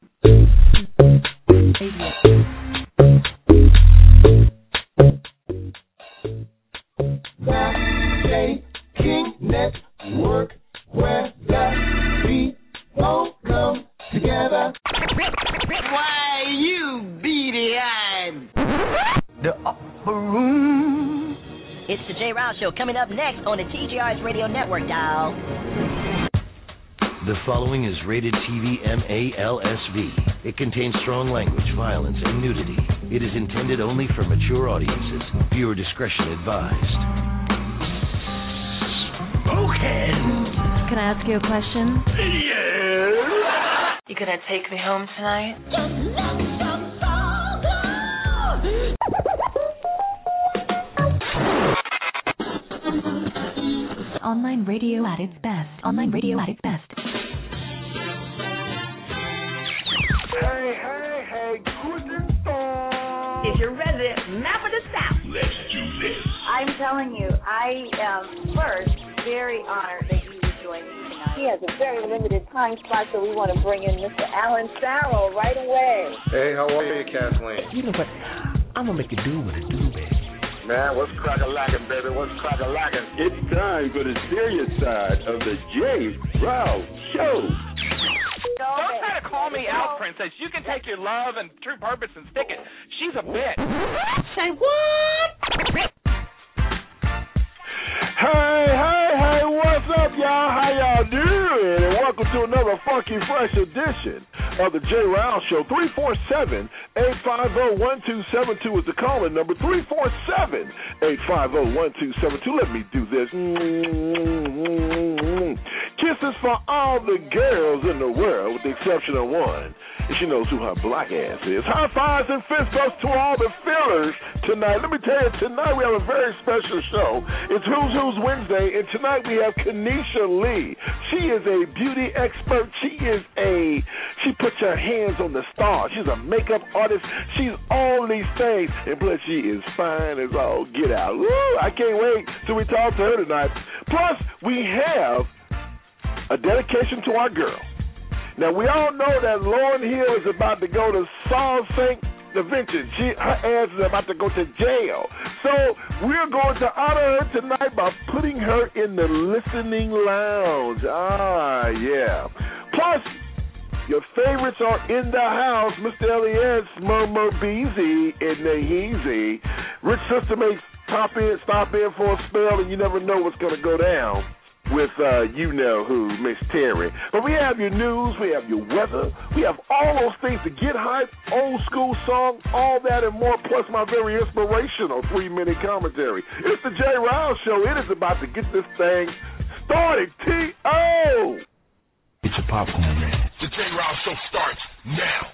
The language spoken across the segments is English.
The King Network, where the people come together. Why, you beady-eyed. The upper room. It's the Jay Rouse Show coming up next on the TGR's Radio Network, dial. The following is rated TV MALSV. It contains strong language, violence, and nudity. It is intended only for mature audiences. Viewer discretion advised. Spoken! Can I ask you a question? Yes! You gonna take me home tonight? Online radio at its best. Online radio at its best. Hey, guten Tag. It's your resident map of the South. Let's do this. I'm telling you, I am first very honored that you would join me tonight. He has a very limited time slot, so we want to bring in Mr. Alan Farrell right away. Hey, how are you, Kathleen? You know what? I'm going to make you do what it do, baby. Man, what's crack-a-lackin', baby? What's crack-a-lackin'? It's time for the serious side of the Jay Rouse Show. Don't try to call me out, Princess. You can take your love and true purpose and stick it. She's a bitch. Say what? Hey, what's up, y'all? How y'all doing? And welcome to another funky, fresh edition of the Jay Rouse Show. 347-850-1272 is the calling number. 347-850-1272. Let me do this. Kisses for all the girls in the world, with the exception of one. And she knows who her black ass is. High fives and fist bumps to all the fillers tonight. Let me tell you, tonight we have a very special show. It's Who's Wednesday, and tonight we have Kenesha Lee. She is a beauty expert. She puts her hands on the stars. She's a makeup artist. She's all these things, and plus she is fine as all get out. Woo, I can't wait till we talk to her tonight. Plus, we have a dedication to our girl. Now, we all know that Lauryn Hill is about to go to Sault Ste. Vincent. Her ass is about to go to jail. So we're going to honor her tonight by putting her in the listening lounge. Yeah. Plus, your favorites are in the house. Mr. Elias, Murmur Beezy, and Naheezy. Rich Sister may stop in for a spell, and you never know what's going to go down with you know who, Miss Terry. But we have your news, we have your weather, we have all those things to get hyped, old school song, all that and more, plus my very inspirational 3-minute commentary. It's the Jay Rouse Show. It is about to get this thing started. T.O. Get your popcorn ready. The Jay Rouse Show starts now.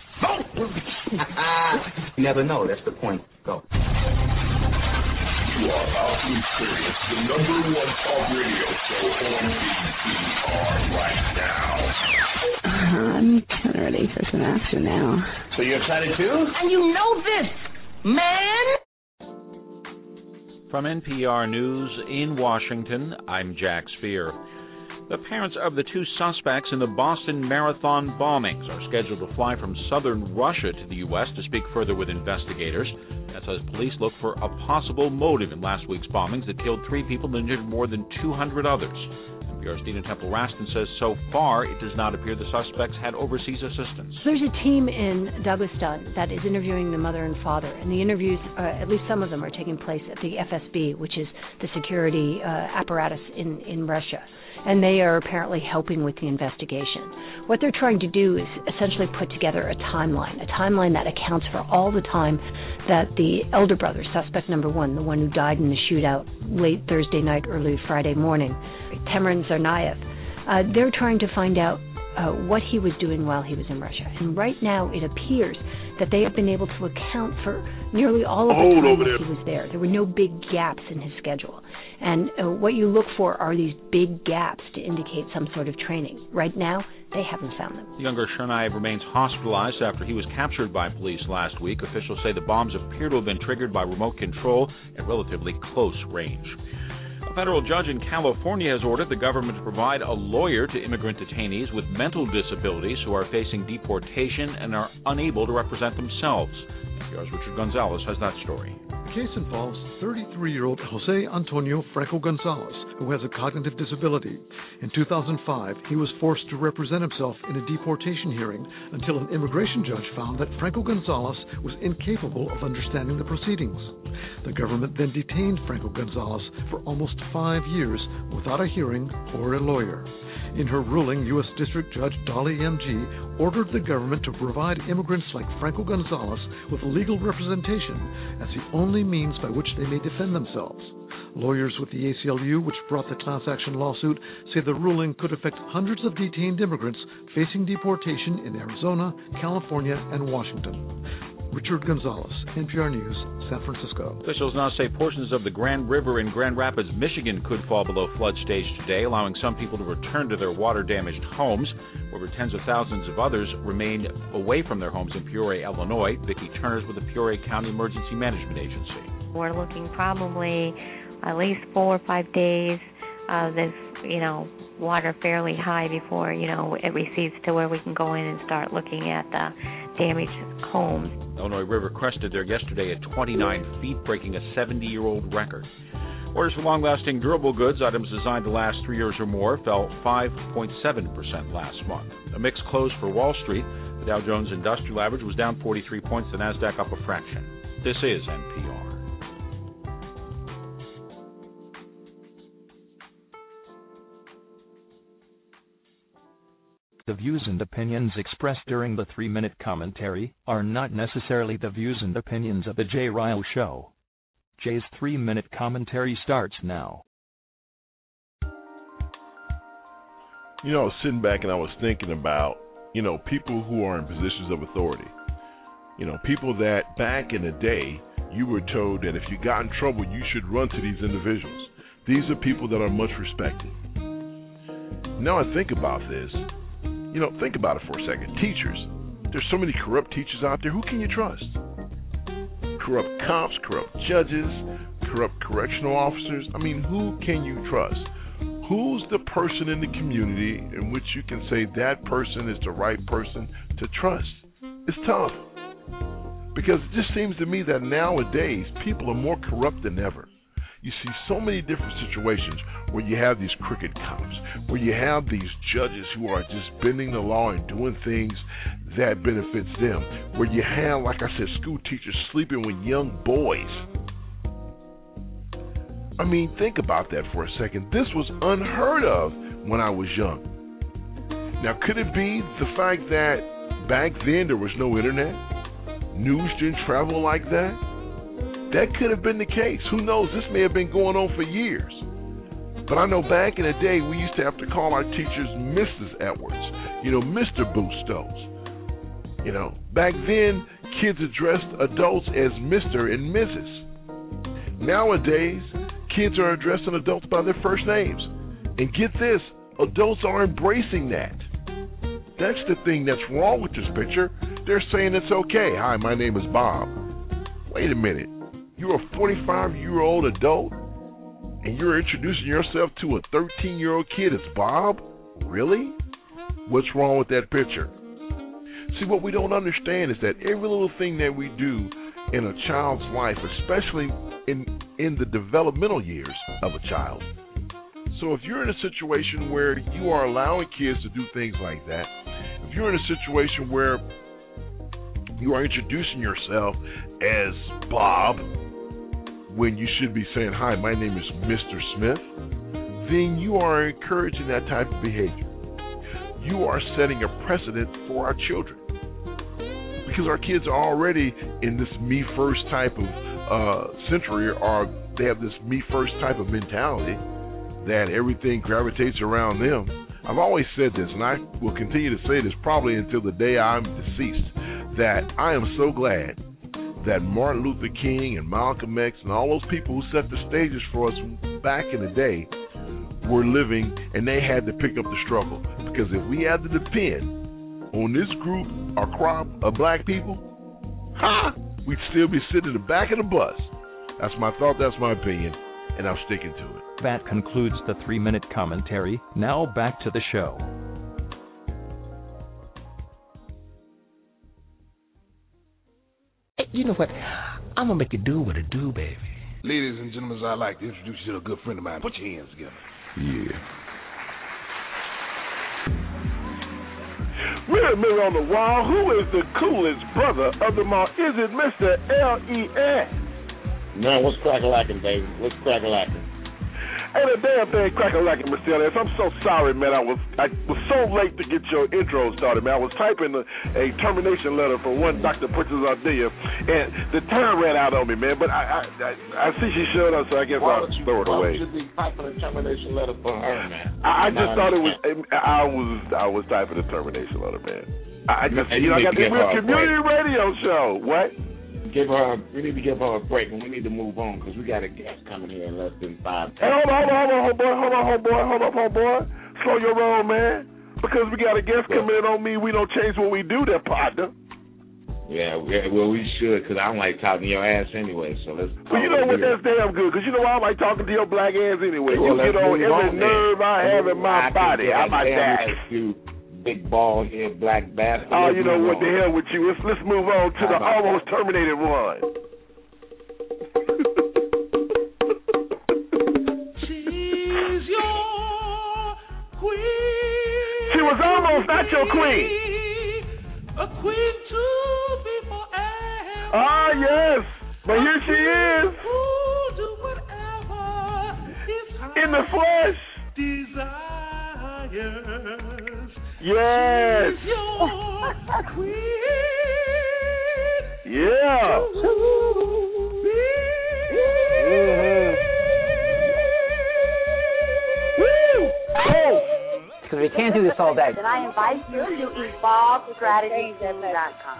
You never know. That's the point. Go. You are about to experience the #1 talk radio show on BTR right now. I'm kind of ready for some action now. So you're excited too? And you know this, man. From NPR News in Washington, I'm Jack Speer. The parents of the 2 suspects in the Boston Marathon bombings are scheduled to fly from southern Russia to the U.S. to speak further with investigators. That's as police look for a possible motive in last week's bombings that killed 3 people and injured more than 200 others. NPR's Dina Temple-Raston says so far it does not appear the suspects had overseas assistance. There's a team in Dagestan that is interviewing the mother and father, and the interviews, at least some of them, are taking place at the FSB, which is the security apparatus in Russia. And they are apparently helping with the investigation. What they're trying to do is essentially put together a timeline that accounts for all the time that the elder brother, suspect number 1, the one who died in the shootout late Thursday night, early Friday morning, Temrin Tsarnaev, they're trying to find out what he was doing while he was in Russia. And right now it appears that they have been able to account for nearly all of the time that he was there. There were no big gaps in his schedule. And what you look for are these big gaps to indicate some sort of training. Right now, they haven't found them. Younger Tsarnaev remains hospitalized after he was captured by police last week. Officials say the bombs appear to have been triggered by remote control at relatively close range. A federal judge in California has ordered the government to provide a lawyer to immigrant detainees with mental disabilities who are facing deportation and are unable to represent themselves. Yours, Richard Gonzalez, has that story. The case involves 33-year-old Jose Antonio Franco Gonzalez, who has a cognitive disability. In 2005, he was forced to represent himself in a deportation hearing until an immigration judge found that Franco Gonzalez was incapable of understanding the proceedings. The government then detained Franco Gonzalez for almost 5 years without a hearing or a lawyer. In her ruling, U.S. District Judge Dolly M.G. ordered the government to provide immigrants like Franco Gonzalez with legal representation as the only means by which they may defend themselves. Lawyers with the ACLU, which brought the class action lawsuit, say the ruling could affect hundreds of detained immigrants facing deportation in Arizona, California, and Washington. Richard Gonzalez, NPR News, San Francisco. Officials now say portions of the Grand River in Grand Rapids, Michigan could fall below flood stage today, allowing some people to return to their water-damaged homes. Over tens of thousands of others remain away from their homes in Peoria, Illinois. Vicki Turner's with the Peoria County Emergency Management Agency. We're looking probably at least 4 or 5 days of this, water fairly high before, it recedes to where we can go in and start looking at the damaged homes. Illinois River crested there yesterday at 29 feet, breaking a 70-year-old record. Orders for long-lasting durable goods, items designed to last 3 years or more, fell 5.7% last month. A mixed close for Wall Street. The Dow Jones Industrial Average was down 43 points, the NASDAQ up a fraction. This is NPR. The views and opinions expressed during the 3-minute commentary are not necessarily the views and opinions of The Jay Ryle Show. Jay's 3-minute commentary starts now. I was sitting back and I was thinking about, people who are in positions of authority. People that back in the day you were told that if you got in trouble, you should run to these individuals. These are people that are much respected. Now I think about this. Think about it for a second. Teachers. There's so many corrupt teachers out there. Who can you trust? Corrupt cops, corrupt judges, corrupt correctional officers. Who can you trust? Who's the person in the community in which you can say that person is the right person to trust? It's tough. Because it just seems to me that nowadays people are more corrupt than ever. You see so many different situations where you have these crooked cops, where you have these judges who are just bending the law and doing things that benefits them, where you have, like I said, school teachers sleeping with young boys. Think about that for a second. This was unheard of when I was young. Now, could it be the fact that back then there was no internet? News didn't travel like that? That could have been the case. Who knows? This may have been going on for years. But I know back in the day, we used to have to call our teachers Mrs. Edwards, Mr. Bustos. Back then, kids addressed adults as Mr. and Mrs. Nowadays, kids are addressing adults by their first names. And get this, adults are embracing that. That's the thing that's wrong with this picture. They're saying it's okay. Hi, my name is Bob. Wait a minute. You're a 45-year-old adult, and you're introducing yourself to a 13-year-old kid as Bob? Really? What's wrong with that picture? See, what we don't understand is that every little thing that we do in a child's life, especially in the developmental years of a child. So if you're in a situation where you are allowing kids to do things like that, if you're in a situation where you are introducing yourself as Bob, when you should be saying, hi, my name is Mr. Smith, then you are encouraging that type of behavior. You are setting a precedent for our children. Because our kids are already in this me first type of century, or they have this me first type of mentality that everything gravitates around them. I've always said this, and I will continue to say this probably until the day I'm deceased, that I am so glad that Martin Luther King and Malcolm X and all those people who set the stages for us back in the day were living, and they had to pick up the struggle. Because if we had to depend on this group or crop of black people, we'd still be sitting in the back of the bus. That's my thought, that's my opinion. and I'm sticking to it. That concludes the 3-minute commentary. Now back to the show. You know what? I'm going to make you do what it do, baby. Ladies and gentlemen, I'd like to introduce you to a good friend of mine. Put your hands together. Yeah. We're a minute on the wall. Who is the coolest brother of them all? Is it Mr. L.E.S.? Man, what's crack-a-lacking, baby? What's crack-a-lacking? Ain't a damn thing crack-a-lacking, Mr. L.S. I'm so sorry, man. I was so late to get your intro started, man. I was typing a termination letter for one Dr. Princess Ardea, and the time ran out on me, man. But I see she showed up, so I guess I'll throw it away. Why would you be typing a termination letter for her, man? I just thought it was. I was typing a termination letter, man. I got this community radio show. What? We need to give her a break, and we need to move on because we got a guest coming here in less than 5 minutes. Hey, hold on, homeboy. Slow your roll, man. Because we got a guest coming in on me, we don't change what we do there, partner. Yeah, well, we should, because I don't like talking to your ass anyway, so let's... Well, you know what, that's damn good, because you know why I like talking to your black ass anyway. Well, you get on every nerve I have in my body. How about that? You big bald head black bastard. Oh, you know what the hell with you. Let's move on to the almost terminated one. She's your queen. She was almost not your queen. A queen to be forever. Ah, yes. But here she is. Do whatever in the flesh. Desires. Yes. She's your queen. Yeah. Because we can't do this all day. Then I invite you to evolvestrategies.com.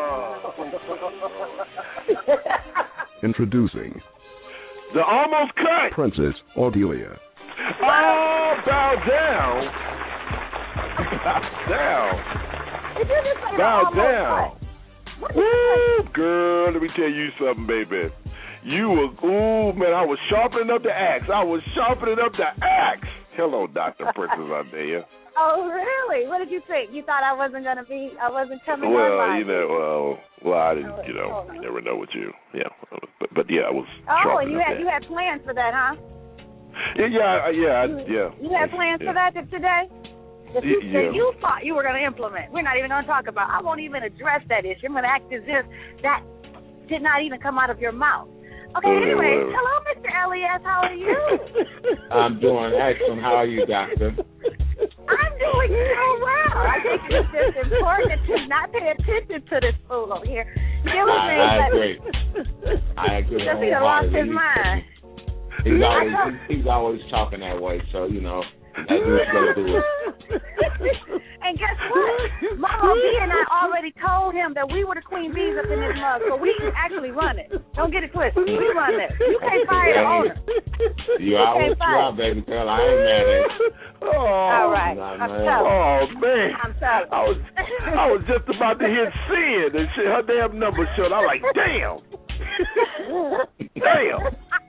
Introducing the almost cut Princess Ardea. Oh, bow down. Bow down. Woo, girl, let me tell you something, baby. You were, man, I was sharpening up the axe. Hello, Dr. Princess Ardea. Oh, really? What did you think? You thought I wasn't coming on? Well, I didn't, you never know what you, but yeah, I was sharpening up you had plans for that, huh? Yeah. You had plans for that today? That you thought you were going to implement. We're not even going to talk about. I won't even address that issue. I'm going to act as if that did not even come out of your mouth. Okay, anyway, hello, Mr. L.E.S. How are you? I'm doing excellent. How are you, Doctor? I'm doing so well. I think it's just important to not pay attention to this fool over here. I agree. Because he lost his mind. He's always talking that way, so, that's what he's going to do. And guess what? Mama B and I already told him that we were the queen bees up in this mug, so we actually run it. Don't get it twisted. We run it. You can't fire the owner. You always try, baby girl. I ain't mad at you. All right. Oh, man. I'm sorry. I was just about to hit send and shit. Her damn number showed. I'm like, damn. Damn.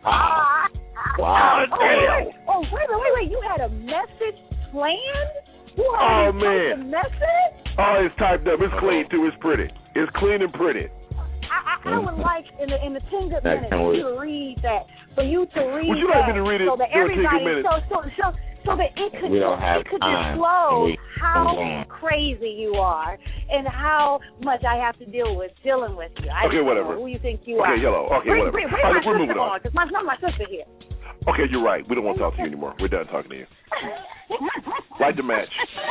Wow. Damn. Wait. You had a message planned? Oh, man. The message? Oh, it's typed up. It's clean, too. It's pretty. It's clean and pretty. I would like, in the 10 good minutes, for you to read that. For you to read Would you like me to read it so that everybody, so that it could disclose how crazy you are and how much I have to dealing with you. Okay, whatever. Who you think you are. Okay, yellow. Okay, whatever. Bring my sister on, because my sister here. Okay, you're right. We don't want to talk to you anymore. We're done talking to you. Light the match.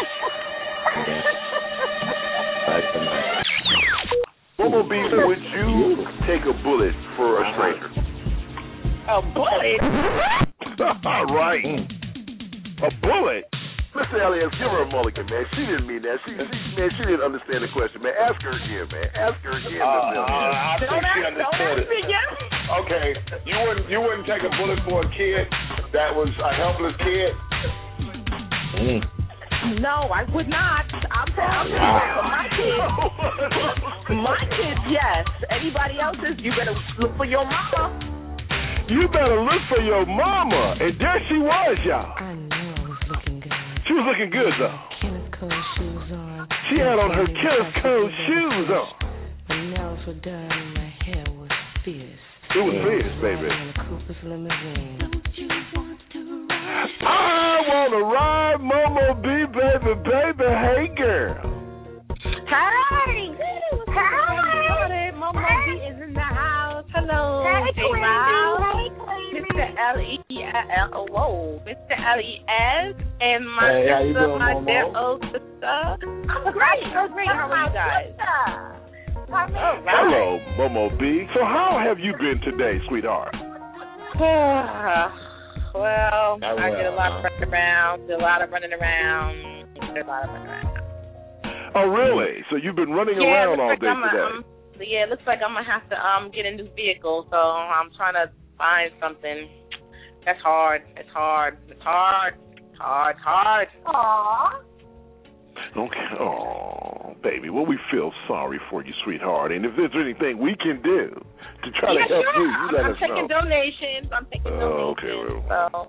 What will be would you take a bullet for a stranger? A bullet? All right. A bullet? Mr. Elliott, give her a mulligan, man. She didn't mean that. She didn't understand the question, man. Ask her again, man. Ask her again. I think she understood it. Okay, you wouldn't take a bullet for a kid that was a helpless kid? No, I would not. I'm telling you, my kids, yes. Anybody else's, you better look for your mama. You better look for your mama. And there she was, y'all. I knew I was looking good. She was looking good, though. Kenneth Cole shoes on. She had on her Kenneth Cole shoes on. My nails were done and my hair was fierce. It was fierce, baby. In a Cooper's limousine. I want to ride Momo B, baby. Hey, girl. Hi. Hi. Momo B is in the house. Hello. Hey, Queenie. Mr. L-E-L. Whoa. Mr. L-E-S. And my sister, my dear old sister. I'm great. How are you guys? Hello, Momo B. So how have you been today, sweetheart? Well, I did a lot of running around. Oh, really? So you've been running around all day today? Yeah, it looks like I'm going to have to get a new vehicle, so I'm trying to find something. That's hard. It's hard. Aww. Okay. Oh, baby. Well, we feel sorry for you, sweetheart. And if there's anything we can do to try to help you, you let us know. I'm taking donations. Okay. Well,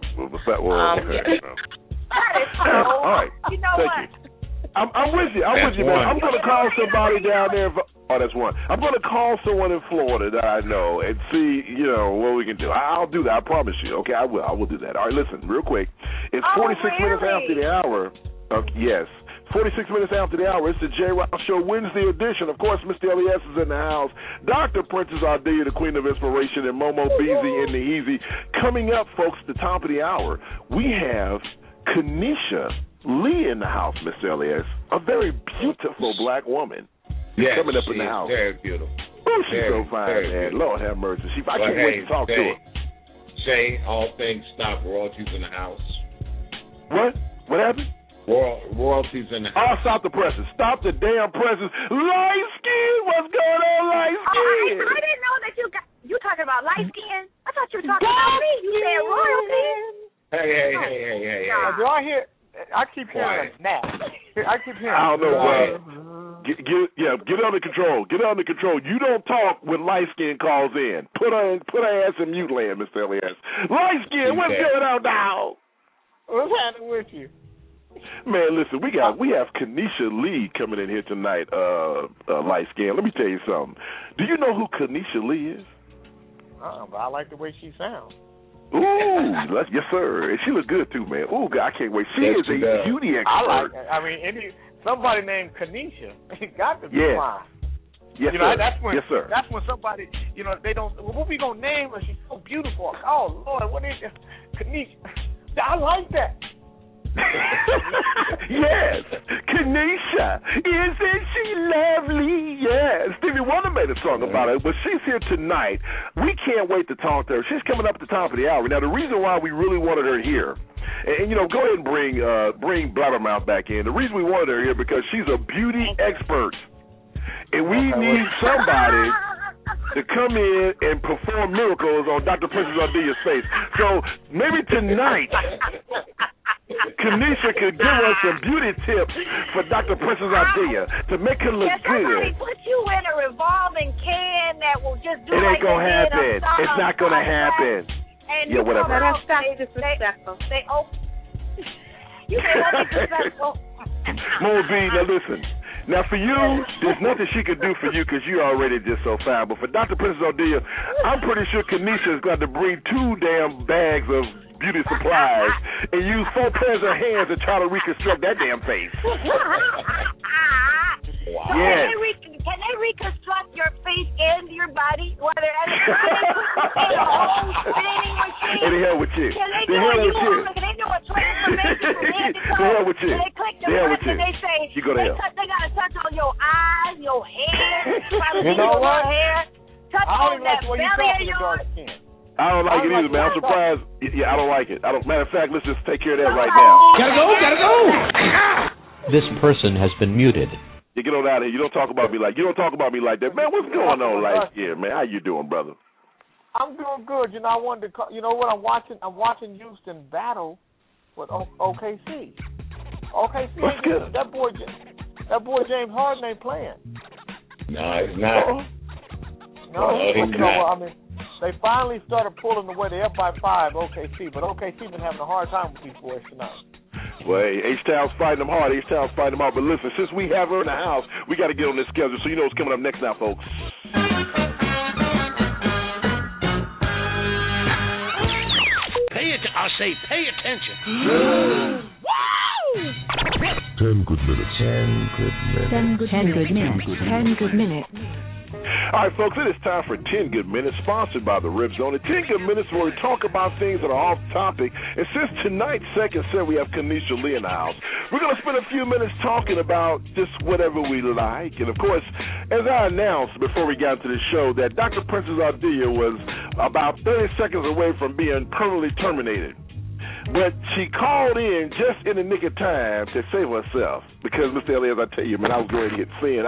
That is so. All right. You know Thank what? you. I'm with you. Man. I'm going to call somebody down there. That's one. I'm going to call someone in Florida that I know and see, what we can do. I'll do that. I promise you. Okay, I will. I will do that. All right, listen, real quick. It's 46 minutes after the hour. Yes. 46 minutes after the hour. It's the J. Rouse Show Wednesday edition. Of course, Mr. Elias is in the house. Dr. Princess Ardea, the Queen of Inspiration, and Momo Beezy in the Easy. Coming up, folks, at the top of the hour, we have Kenesha Lee in the house, Mr. Elias. A very beautiful black woman. Yes, coming up in the house. Very beautiful. Oh, she's so fine, man. Lord have mercy. I can't wait to talk to her. Say all things stop. Royalties in the house. What? What happened? Royalties in the house. Oh, stop the presses. Stop the damn presses. Light skin. What's going on, light skin? I didn't know that you talking about light skin. I thought you were talking about me. You said royalties. Hey. Do I hear? I keep hearing a snap. I kept hearing. I don't know what. Get under control. Get under control. You don't talk when light skin calls in. Put her ass in mute land, Mr. Elias. Light skin, what's going on now? What's happening with you? Man, listen, we have Kenesha Lee coming in here tonight, light skin. Let me tell you something. Do you know who Kenesha Lee is? But I like the way she sounds. Ooh, yes, sir. And she look good, too, man. Ooh, God, I can't wait. She is a beauty expert. Somebody named Kenesha, it got to be fine. Yes, sir. That's when somebody, they don't, what we going to name her? She's so beautiful. Oh, Lord, what is it? Kenesha. I like that. Yes, Kenesha, isn't she lovely? Yes, Stevie Wonder made a song about it, but she's here tonight. We can't wait to talk to her. She's coming up at the top of the hour. Now, the reason why we really wanted her here, and go ahead and bring Blabbermouth back in. The reason we wanted her here because she's a beauty expert, and we need somebody to come in and perform miracles on Dr. Princess Ardea's face. So maybe tonight, Kenesha could give us some beauty tips for Dr. Princess Ardea to make her look good. Somebody put you in a revolving can that will just do it ain't gonna happen. It's not gonna happen. And whatever. That's disrespectful. You say what disrespectful? Momo B, now listen. Now, for you, there's nothing she could do for you because you're already just so fine. But for Dr. Princess Ardea, I'm pretty sure Kenesha is going to bring 2 damn bags of beauty supplies and use 4 pairs of hands to try to reconstruct that damn face. Wow. Yes. Can they reconstruct your face and your body? Whether and the hell with you. Can they do a transformation from head to toe? The hell with you. Can they click the button and they say, you go to hell. They got to touch on your eyes, your hair, you know what? Touch on that belly of yours. I don't like it either, man. I'm surprised. Yeah, I don't like it. Matter of fact, let's just take care of that right now. Gotta go! This person has been muted. You get on out of here. You don't talk about me like that. Man, what's going on like here, man? How you doing, brother? I'm doing good. I wanted to call, what I'm watching Houston battle with OKC. OKC, what's good? That boy James Harden ain't playing. No, he's not. No, he's not. They finally started pulling away. They're up by 5, OKC, but OKC been having a hard time with these boys tonight. Well, hey, H-Town's fighting them hard. H-Town's fighting them hard. But listen, since we have her in the house, we got to get on this schedule. So you know what's coming up next now, folks. I say pay attention. 10 good minutes. 10 good minutes. All right, folks, it is time for 10 Good Minutes, sponsored by the Rip Zone. And 10 Good Minutes where we talk about things that are off topic. And since tonight's second set, we have Kanisha Lee in the house. We're going to spend a few minutes talking about just whatever we like. And, of course, as I announced before we got into the show, that Dr. Princess Ardilla was about 30 seconds away from being permanently terminated. But she called in just in the nick of time to save herself. Because, Mr. Elliott, as I tell you, man, I was going to hit sin.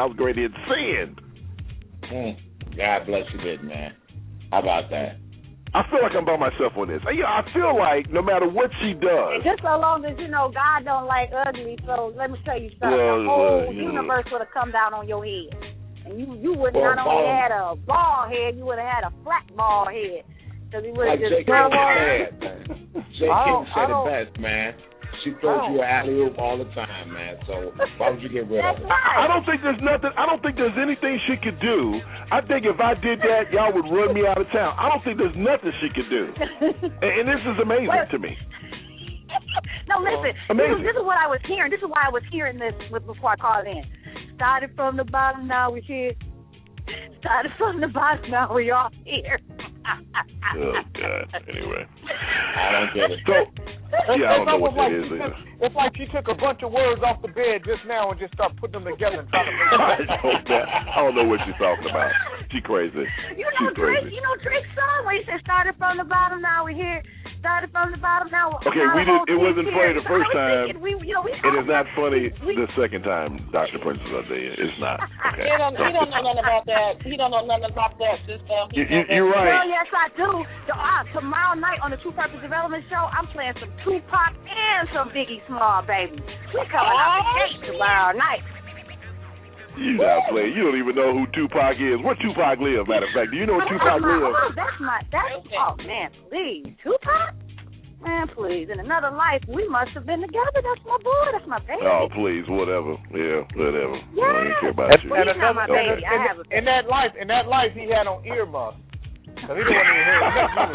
God bless you, good man. How about that? I feel like I'm by myself on this. I feel like no matter what she does. Just so long as you know God don't like ugly, so let me tell you something. The whole universe would have come down on your head. And you would not only had a bald head, you would have had a flat bald head. Because he would have just come on. Jay King said it best, man. She throws you an alley-oop all the time, man. So why would you get rid of her? I don't think there's anything she could do. I think if I did that, y'all would run me out of town. I don't think there's nothing she could do. And this is amazing to me. No, listen. This is what I was hearing. This is why I was hearing this before I called in. Started from the bottom, now we're here. Started from the bottom, now we're all here. Oh, God. Anyway. I don't get it. I don't know what that is either. It's like she took a bunch of words off the bed just now and just started putting them together and trying to make I don't know what she's talking about. She crazy. Drake's song where he said, started from the bottom, now we're here. Started from the bottom, now okay, it wasn't funny the first time. It is not funny the second time, Dr. Princess Ardilla. It's not. Okay. He don't know nothing about that. He don't know nothing about that, sister. You're right. Well, yes, I do. Tomorrow night on the True Purpose Development Show, I'm playing some Tupac and some Biggie Small, baby. We coming out the gate tomorrow night. You not playing. You don't even know who Tupac is. Where Tupac live, matter of fact. Do you know where Tupac live? Oh, man, please. Tupac? Man, please. In another life, we must have been together. That's my boy. That's my baby. Oh, please, whatever. Yeah, whatever. Yeah. I don't care about you. He's not my baby. In that life, he had on earmuffs. So he didn't want to hear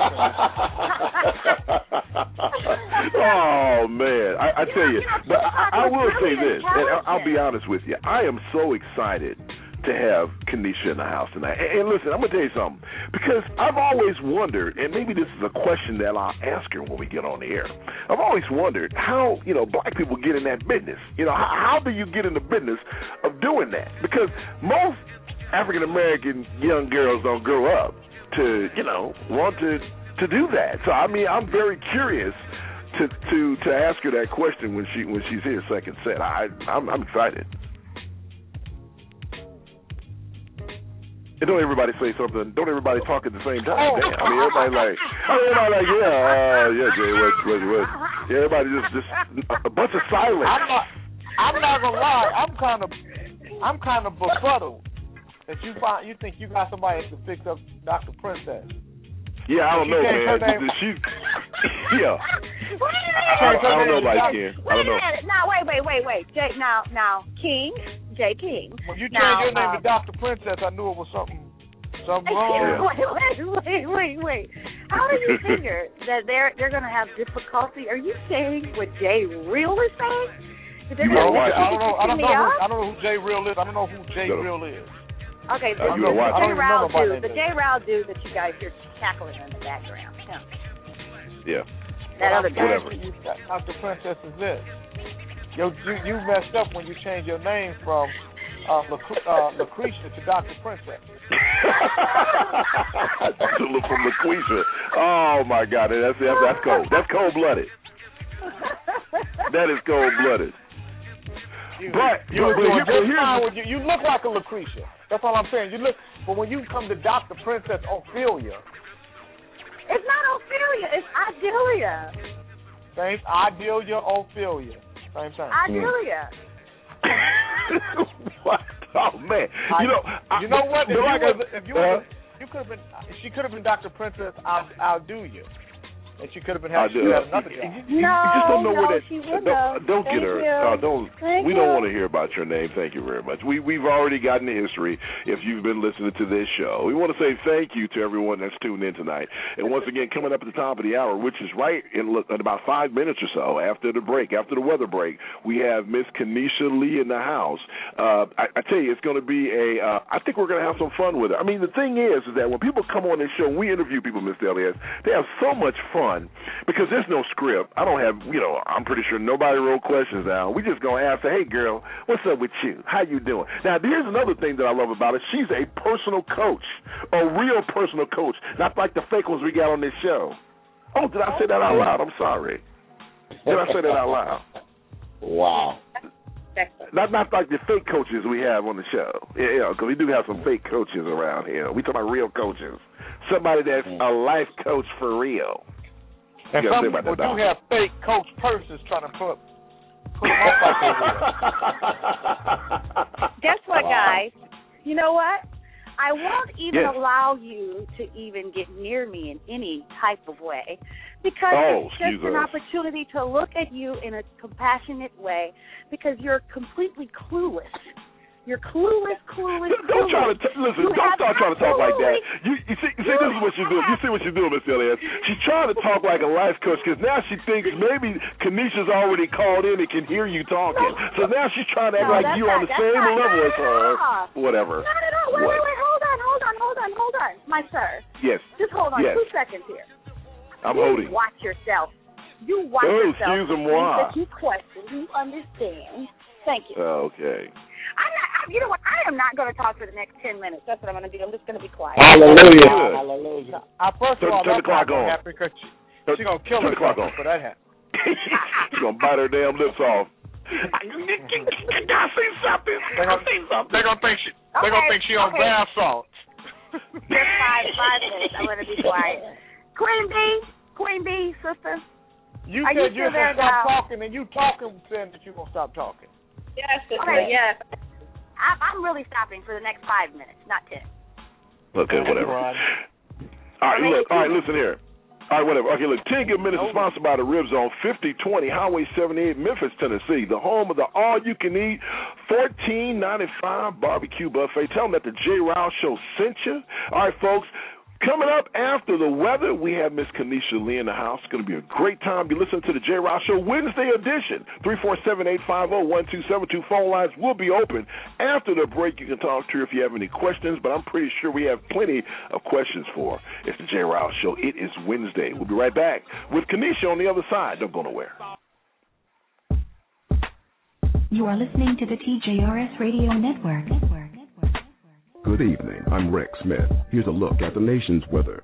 Oh, man. I tell you, but I will say this, and I'll be honest with you. I am so excited to have Kanisha in the house tonight. And listen, I'm going to tell you something. Because I've always wondered, and maybe this is a question that I'll ask her when we get on the air. I've always wondered how, black people get in that business. How do you get in the business of doing that? Because most African-American young girls don't grow up to, want to do that. So, I mean, I'm very curious to ask her that question when she's here second set. I'm excited. And don't everybody say something. Don't everybody talk at the same time. Damn. I mean, everybody Jay, what? Yeah, everybody just a bunch of silence. I'm not gonna lie. I'm kind of befuddled that you think you got somebody to fix up Dr. Princess. Yeah, I don't know, man. Yeah. I don't know about Ken. I don't know. Now, wait. Jay King. When you changed your name to Dr. Princess, I knew it was something wrong. Wait. How do you figure that they're going to have difficulty? Are you saying what Jay Real is saying? I don't know who Jay Real is. I don't know who Jay Real is. Okay, the Jay Rao dude that you guys hear cackling in the background. Yeah. That other guy. Dr. Princess is this. You messed up when you changed your name from Lucretia to Dr. Princess. From Lucretia. Oh my God, that's cold. That's cold-blooded. That is cold-blooded. But you look like a Lucretia. That's all I'm saying. But when you come to Dr. Princess Ophelia. It's not Ophelia. It's Adelia. Same. Adelia, Ophelia. Same thing. Adelia. What? Oh man. You know what? She could have been Dr. Princess. I'll do you. And she could have been having another job. You just don't know where that. She don't get her. We don't want to hear about your name. Thank you very much. We've already gotten the history. If you've been listening to this show, we want to say thank you to everyone that's tuned in tonight. And once again, coming up at the top of the hour, which is right in about 5 minutes or so after the break, after the weather break, we have Miss Kenesha Lee in the house. I tell you, it's going to be I think we're going to have some fun with her. I mean, the thing is that when people come on this show, we interview people, Miss Elias, they have so much fun. Because there's no script. I don't have, I'm pretty sure nobody wrote questions down. We just going to ask her, hey, girl, what's up with you? How you doing? Now, here's another thing that I love about her. She's a personal coach, a real personal coach, not like the fake ones we got on this show. Oh, did I say that out loud? I'm sorry. Did I say that out loud? Wow. Not like the fake coaches we have on the show. Because we do have some fake coaches around here. We talk about real coaches. Somebody that's a life coach for real. And some people do have fake coach purses trying to put them up like they will. Guess what, guys? You know what? I won't even allow you to even get near me in any type of way because it's just an opportunity to look at you in a compassionate way because you're completely clueless. You're clueless. Don't try to listen. Don't start trying to talk like that. You see, this is what you do. You see what you do, Miss Elias. She's trying to talk like a life coach because now she thinks maybe Kenesha's already called in and can hear you talking. So now she's trying to act like you're on the same level as her. Whatever. Not at all. Wait. Hold on, my sir. Yes. Just hold on 2 seconds here. I'm holding. Watch yourself. You watch yourself. Excuse-moi. You question. You understand. Thank you. Okay. You know what? I am not going to talk for the next 10 minutes. That's what I'm going to do. I'm just going to be quiet. Hallelujah. First of all, turn the clock on. Because she's going to kill herself for that happen. She's going to bite her damn lips off. I see something. They're going to think she on bath salts. Just 5 minutes. I'm going to be quiet. Queen B, sister. You said you're going to stop talking, and you talking saying that you're going to stop talking. Yes, sister, yes. I'm really stopping for the next 5 minutes, not 10. Okay, whatever. All right, listen here. All right, whatever. Okay, look, 10 Good Minutes is sponsored by the Rib Zone, 5020 Highway 78, Memphis, Tennessee, the home of the all-you-can-eat $14.95 barbecue buffet. Tell them that the J. Rouse Show sent you. All right, folks. Coming up after the weather, we have Miss Kenesha Lee in the house. It's going to be a great time. You listen to the J. Rouse Show Wednesday edition. 347-850-1272. Phone lines will be open. After the break, you can talk to her if you have any questions, but I'm pretty sure we have plenty of questions for her. It's the J. Rouse Show. It is Wednesday. We'll be right back with Kenesha on the other side. Don't go nowhere. You are listening to the TJRS Radio Network. Good evening. I'm Rex Smith. Here's a look at the nation's weather.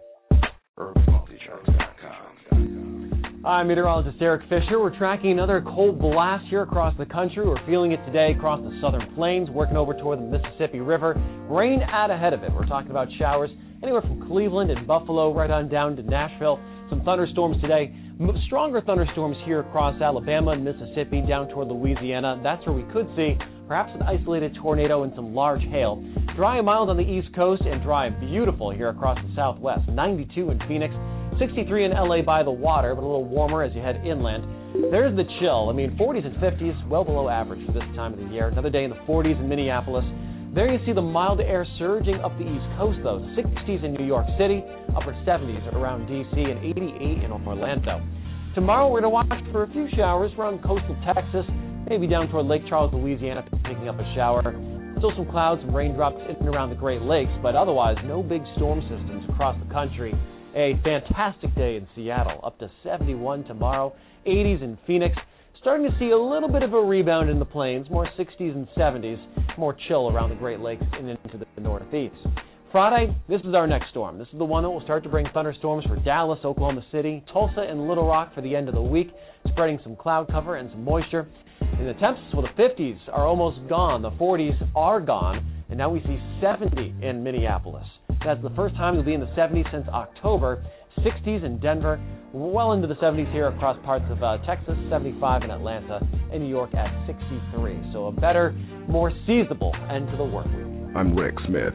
I'm meteorologist Eric Fisher. We're tracking another cold blast here across the country. We're feeling it today across the southern plains, working over toward the Mississippi River. Rain out ahead of it. We're talking about showers anywhere from Cleveland and Buffalo right on down to Nashville. Some thunderstorms today. Stronger thunderstorms here across Alabama and Mississippi down toward Louisiana. That's where we could see perhaps an isolated tornado and some large hail. Dry and mild on the East Coast and dry and beautiful here across the Southwest. 92 in Phoenix, 63 in LA by the water, but a little warmer as you head inland. There's the chill. 40s and 50s, well below average for this time of the year. Another day in the 40s in Minneapolis. There you see the mild air surging up the East Coast, though. 60s in New York City, upper 70s around D.C., and 88 in Orlando. Tomorrow we're going to watch for a few showers around coastal Texas, maybe down toward Lake Charles, Louisiana, picking up a shower. Still some clouds and raindrops in and around the Great Lakes, but otherwise no big storm systems across the country. A fantastic day in Seattle, up to 71 tomorrow, 80s in Phoenix. Starting to see a little bit of a rebound in the plains, more 60s and 70s, more chill around the Great Lakes and into the Northeast. Friday, this is our next storm. This is the one that will start to bring thunderstorms for Dallas, Oklahoma City, Tulsa, and Little Rock for the end of the week, spreading some cloud cover and some moisture. And the temps, well, the 50s are almost gone. The 40s are gone, and now we see 70 in Minneapolis. That's the first time we'll be in the 70s since October. 60s in Denver, well into the 70s here across parts of Texas, 75 in Atlanta, and New York at 63. So a better, more seasonable end to the work week. I'm Rick Smith.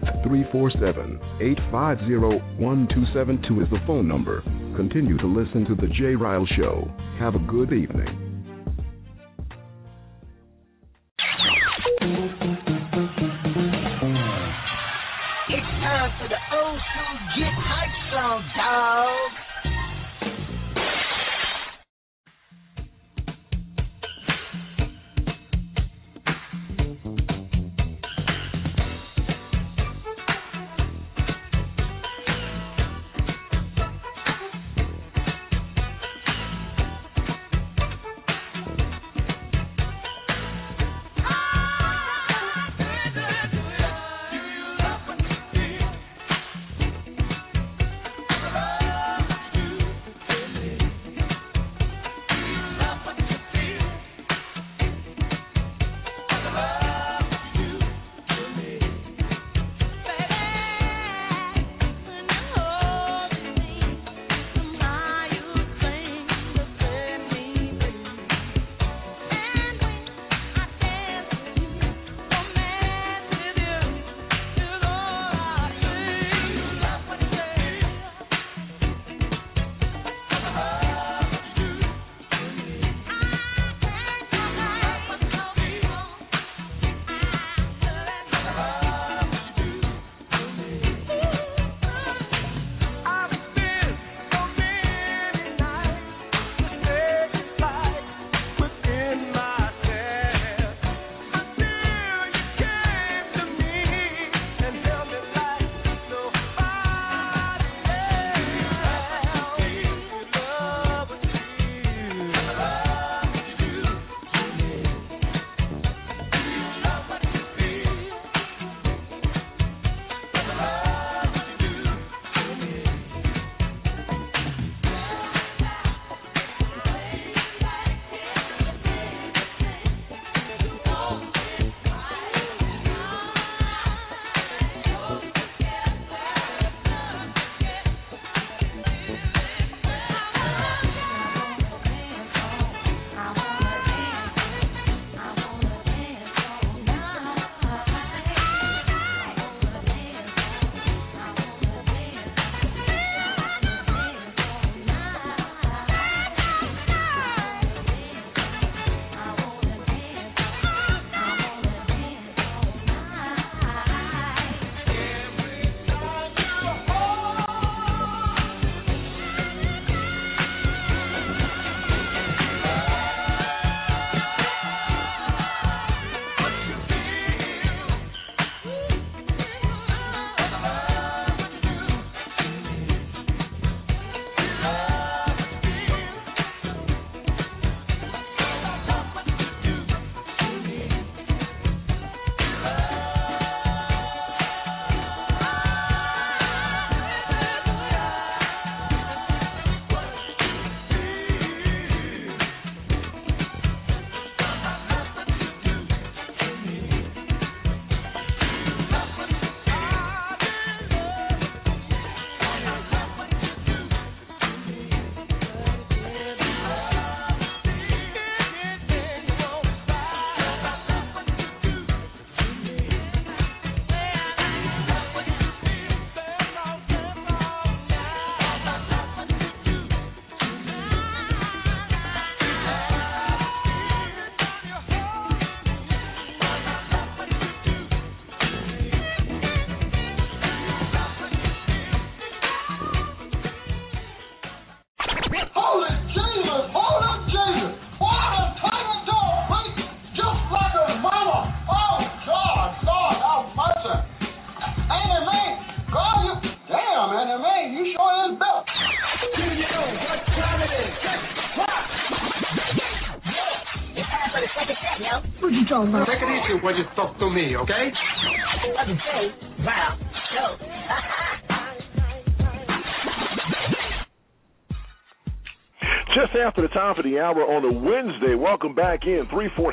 347-850-1272 is the phone number. Continue to listen to The Jay Ryle Show. Have a good evening. It's time for the old school Get Hype song, dog. Take it easy when you talk to me, okay? Wow. Just after the top of the hour on a Wednesday, welcome back in.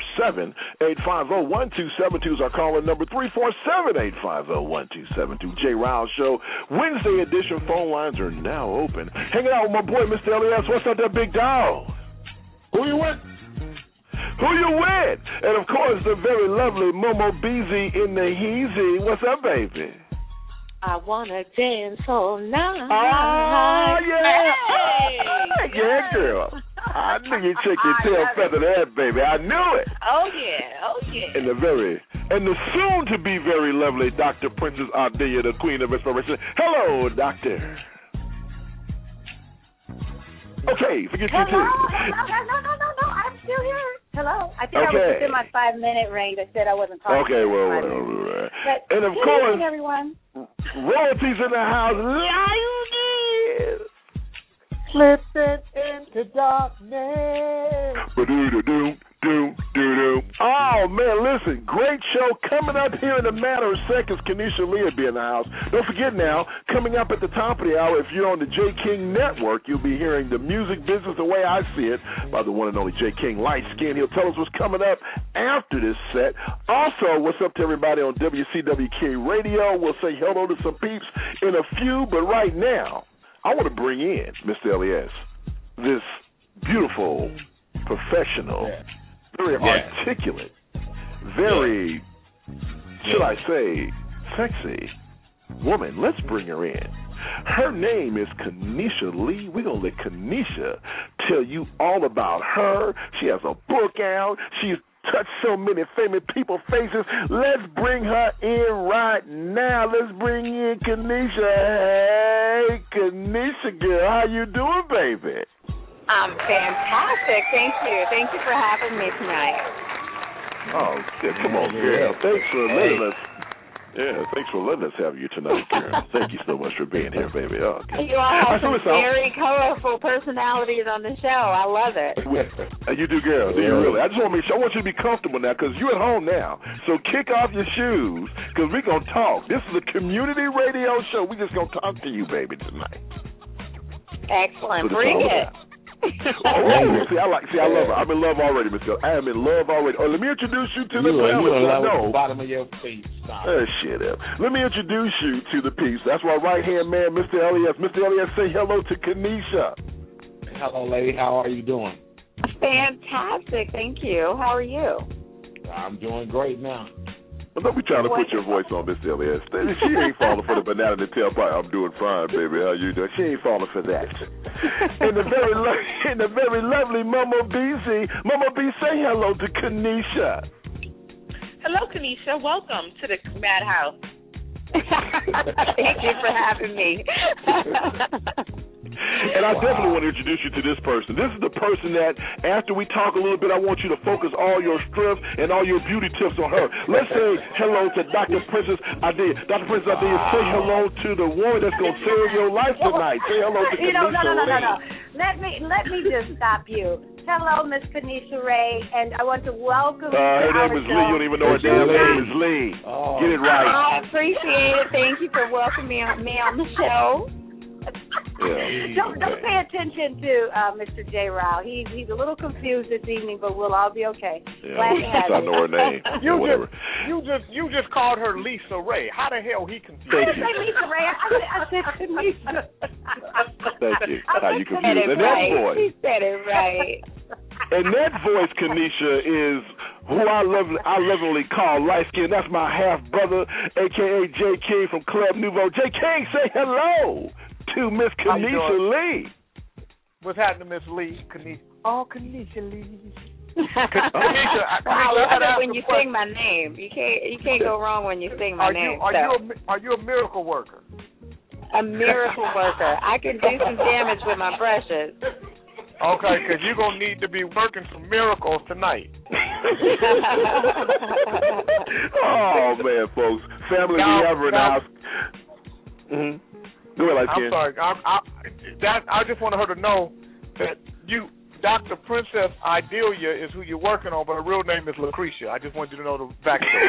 347-850-1272 is our caller number. 347-850-1272. Jay Ryle Show. Wednesday edition phone lines are now open. Hanging out with my boy, Mr. Elias. What's up, that big dog? Who you with? Who you with? And, of course, the very lovely Momo Beezy in the Heezy. What's up, baby? I want to dance all night. Oh, yeah. Hey. Yeah, girl. I knew you'd check your tail feather that, baby. I knew it. Oh, yeah. And the soon-to-be very lovely Dr. Princess Ardea, the queen of inspiration. Hello, doctor. Okay, forget you too. No, I'm still here. Hello. I think I was within my 5-minute range. I said I wasn't talking. Okay, well. And of course, everyone. royalties in the house. Lions. Slipping into darkness. Oh, man, listen, great show coming up here in a matter of seconds. Kenesha Lee will be in the house. Don't forget now, coming up at the top of the hour, if you're on the J. King Network, you'll be hearing the music business the way I see it by the one and only J. King Light Skin. He'll tell us what's coming up after this set. Also, what's up to everybody on WCWK Radio. We'll say hello to some peeps in a few, but right now, I want to bring in, Mr. Elias, this beautiful, professional, very articulate, very, should I say, sexy woman. Let's bring her in. Her name is Kenesha Lee. We're going to let Kenesha tell you all about her. She has a book out. She's touched so many famous people's faces. Let's bring her in right now. Let's bring in Kenesha. Hey, Kenesha girl, how you doing, baby? I'm fantastic. Thank you. Thank you for having me tonight. Oh, yeah, come on, girl. Thanks for letting us. Yeah, thanks for letting us have you tonight, girl. Thank you so much for being here, baby. Oh, okay. You all have some very colorful personalities on the show. I love it. You do, girl. Do you really? I just want to make sure. I want you to be comfortable now because you're at home now. So kick off your shoes because we're going to talk. This is a community radio show. We're just going to talk to you, baby, tonight. Excellent. So bring it. I love her. I'm in love already, Miss Girl. I am in love already. Let me introduce you to the bottom of your feet. Shut up. Let me introduce you to the piece. That's my right-hand man, Mr. Elias. Mr. Elias, say hello to Kenesha. Hello, lady. How are you doing? Fantastic. Thank you. How are you? I'm doing great now. Don't be trying to put your voice on, Mr. Elias. She ain't falling for the banana in the tailpipe. I'm doing fine, baby. How you doing? She ain't falling for that. And the very lovely Momo Beezy. Momo B, say hello to Kenesha. Hello, Kenesha. Welcome to the Madhouse. Thank you for having me. And I definitely want to introduce you to this person. This is the person that, after we talk a little bit, I want you to focus all your strength and all your beauty tips on her. Let's say hello to Dr. Princess Ardea. Dr. Princess Ardea, say hello to the woman that's going to save your life tonight. Say hello to Kenesha. No. Let me just stop you. Hello, Miss Kenesha Ray, and I want to welcome you to her name is Lee. You don't even know her damn name is Lee. Get it right. I appreciate it. Thank you for welcoming me on the show. Don't pay attention to Mr. J. Rao. He's a little confused this evening, but we'll all be okay. I know her name. You just called her Lisa Ray. How the hell he confused? I didn't say Lisa Ray. I said Kenesha. Thank you. How you confused? And that voice. He said it right. And that voice, Kenesha, is who I lovingly call light skin. That's my half brother, aka J. King from Club Nouveau. J. King, say hello to Miss Kenesha Lee. What's happening, Miss Lee? Kenesha. Oh, Kenesha Lee. I love it when you sing my name. You can't go wrong when you sing my name. Are you a miracle worker? A miracle worker. I can do some damage with my brushes. Okay, because you're going to need to be working some miracles tonight. Oh, man, folks. Family we have in the house. Go ahead, I'm sorry. I just wanted her to know that Dr. Princess Ardea is who you're working on, but her real name is Lucretia. I just wanted you to know the backstory.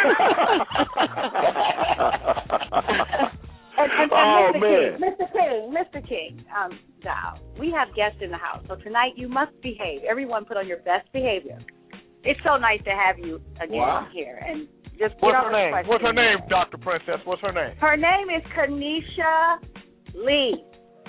Mr. King, we have guests in the house, so tonight you must behave. Everyone put on your best behavior. It's so nice to have you again here. And just What's her name? What's her name, Dr. Princess? What's her name? Her name is Kenesha Lee.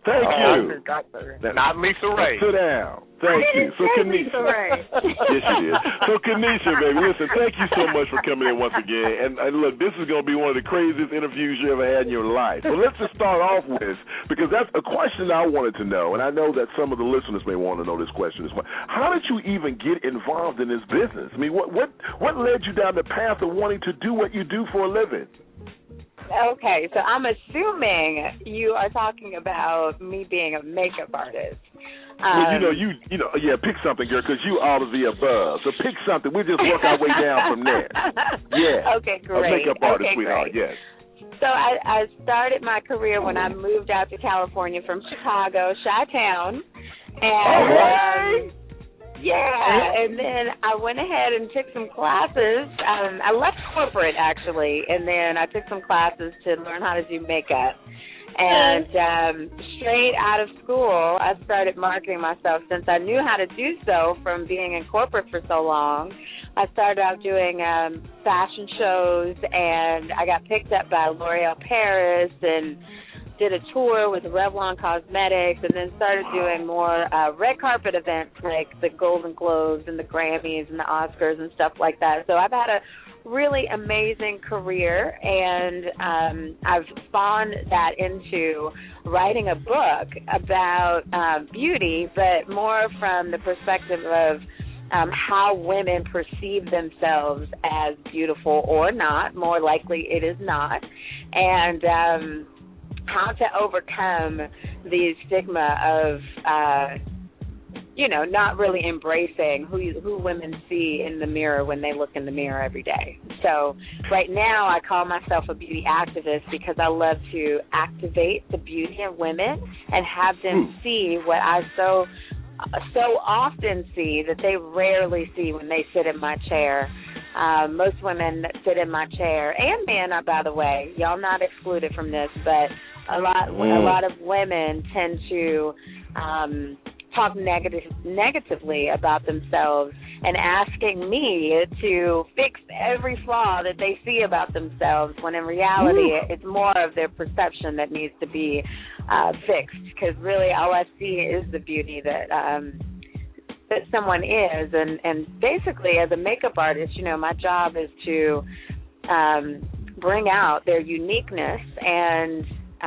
Thank you. Not Lisa Ray. Sit down. Thank you. So Kanisha. Yes, you did. So Kanisha, baby, listen, thank you so much for coming in once again. And look, this is going to be one of the craziest interviews you ever had in your life. But let's just start off with, because that's a question I wanted to know, and I know that some of the listeners may want to know this question as well. How did you even get involved in this business? I mean, what led you down the path of wanting to do what you do for a living? Okay, so I'm assuming you are talking about me being a makeup artist. Well, yeah, pick something, girl, because you all of the above. So pick something. We'll just work our way down from there. Yeah. Okay, great. A makeup artist, okay, sweetheart, great. yes. So I started my career when I moved out to California from Chicago, Chi-Town. And and then I went ahead and took some classes. I left corporate, actually, and then I took some classes to learn how to do makeup. And straight out of school, I started marketing myself since I knew how to do so from being in corporate for so long. I started out doing fashion shows, and I got picked up by L'Oreal Paris and did a tour with Revlon Cosmetics, and then started doing more red carpet events like the Golden Globes and the Grammys and the Oscars and stuff like that. So I've had a really amazing career, and I've spawned that into writing a book about beauty, but more from the perspective of how women perceive themselves as beautiful or not. More likely it is not. And how to overcome the stigma of, not really embracing who women see in the mirror when they look in the mirror every day. So right now I call myself a beauty activist because I love to activate the beauty of women and have them see what I so often see that they rarely see when they sit in my chair. Most women that sit in my chair, and men, by the way, y'all not excluded from this, but a lot of women tend to talk negatively about themselves and asking me to fix every flaw that they see about themselves, when in reality it's more of their perception that needs to be fixed, because really all I see is the beauty that someone is. And basically as a makeup artist, my job is to bring out their uniqueness and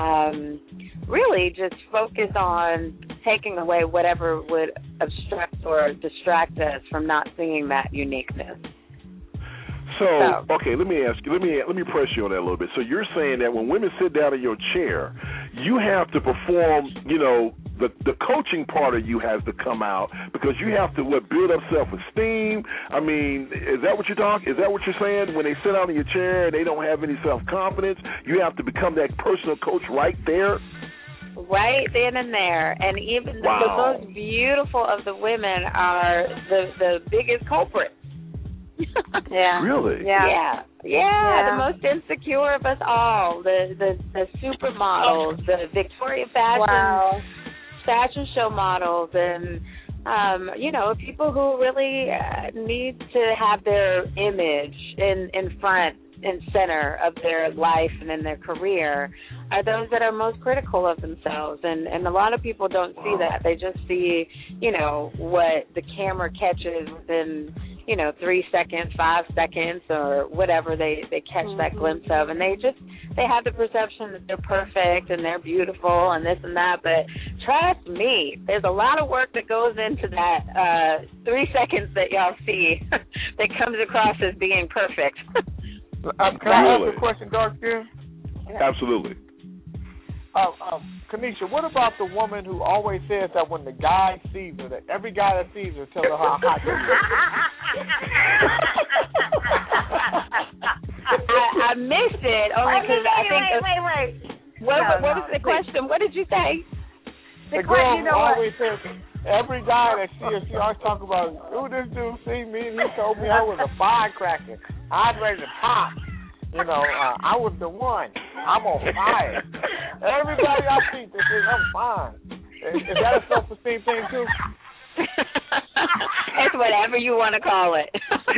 really just focus on taking away whatever would obstruct or distract us from not seeing that uniqueness. So, okay, let me ask you, let me press you on that a little bit. So you're saying that when women sit down in your chair, you have to perform, the coaching part of you has to come out, because you have to build up self-esteem. I mean, is that what you're saying? When they sit down in your chair and they don't have any self-confidence, you have to become that personal coach right there? Right then and there. And even the most beautiful of the women are the biggest culprits. Yeah. Really? Yeah. The most insecure of us all. The supermodels, the Victoria fashion show models, and people who really need to have their image in front and center of their life and in their career are those that are most critical of themselves. And a lot of people don't see that. They just see, what the camera catches within 3 seconds, 5 seconds, or whatever they catch that glimpse of, and they have the perception that they're perfect and they're beautiful and this and that. But trust me, there's a lot of work that goes into that 3 seconds that y'all see that comes across as being perfect. Can I ask a question, Dark Skin? Absolutely. Kanisha, what about the woman who always says that when the guy sees her, that every guy that sees her tells her how hot she is? I missed it only because I think. Wait. What was the question? What did you say? The girl always says every guy that sees her, she always talks about, this dude see me and he told me I was a firecracker. I was ready to pop. I was the one. I'm on fire. Everybody I see thinks I'm fine. Is that a self-esteem thing too? It's whatever you want to call it.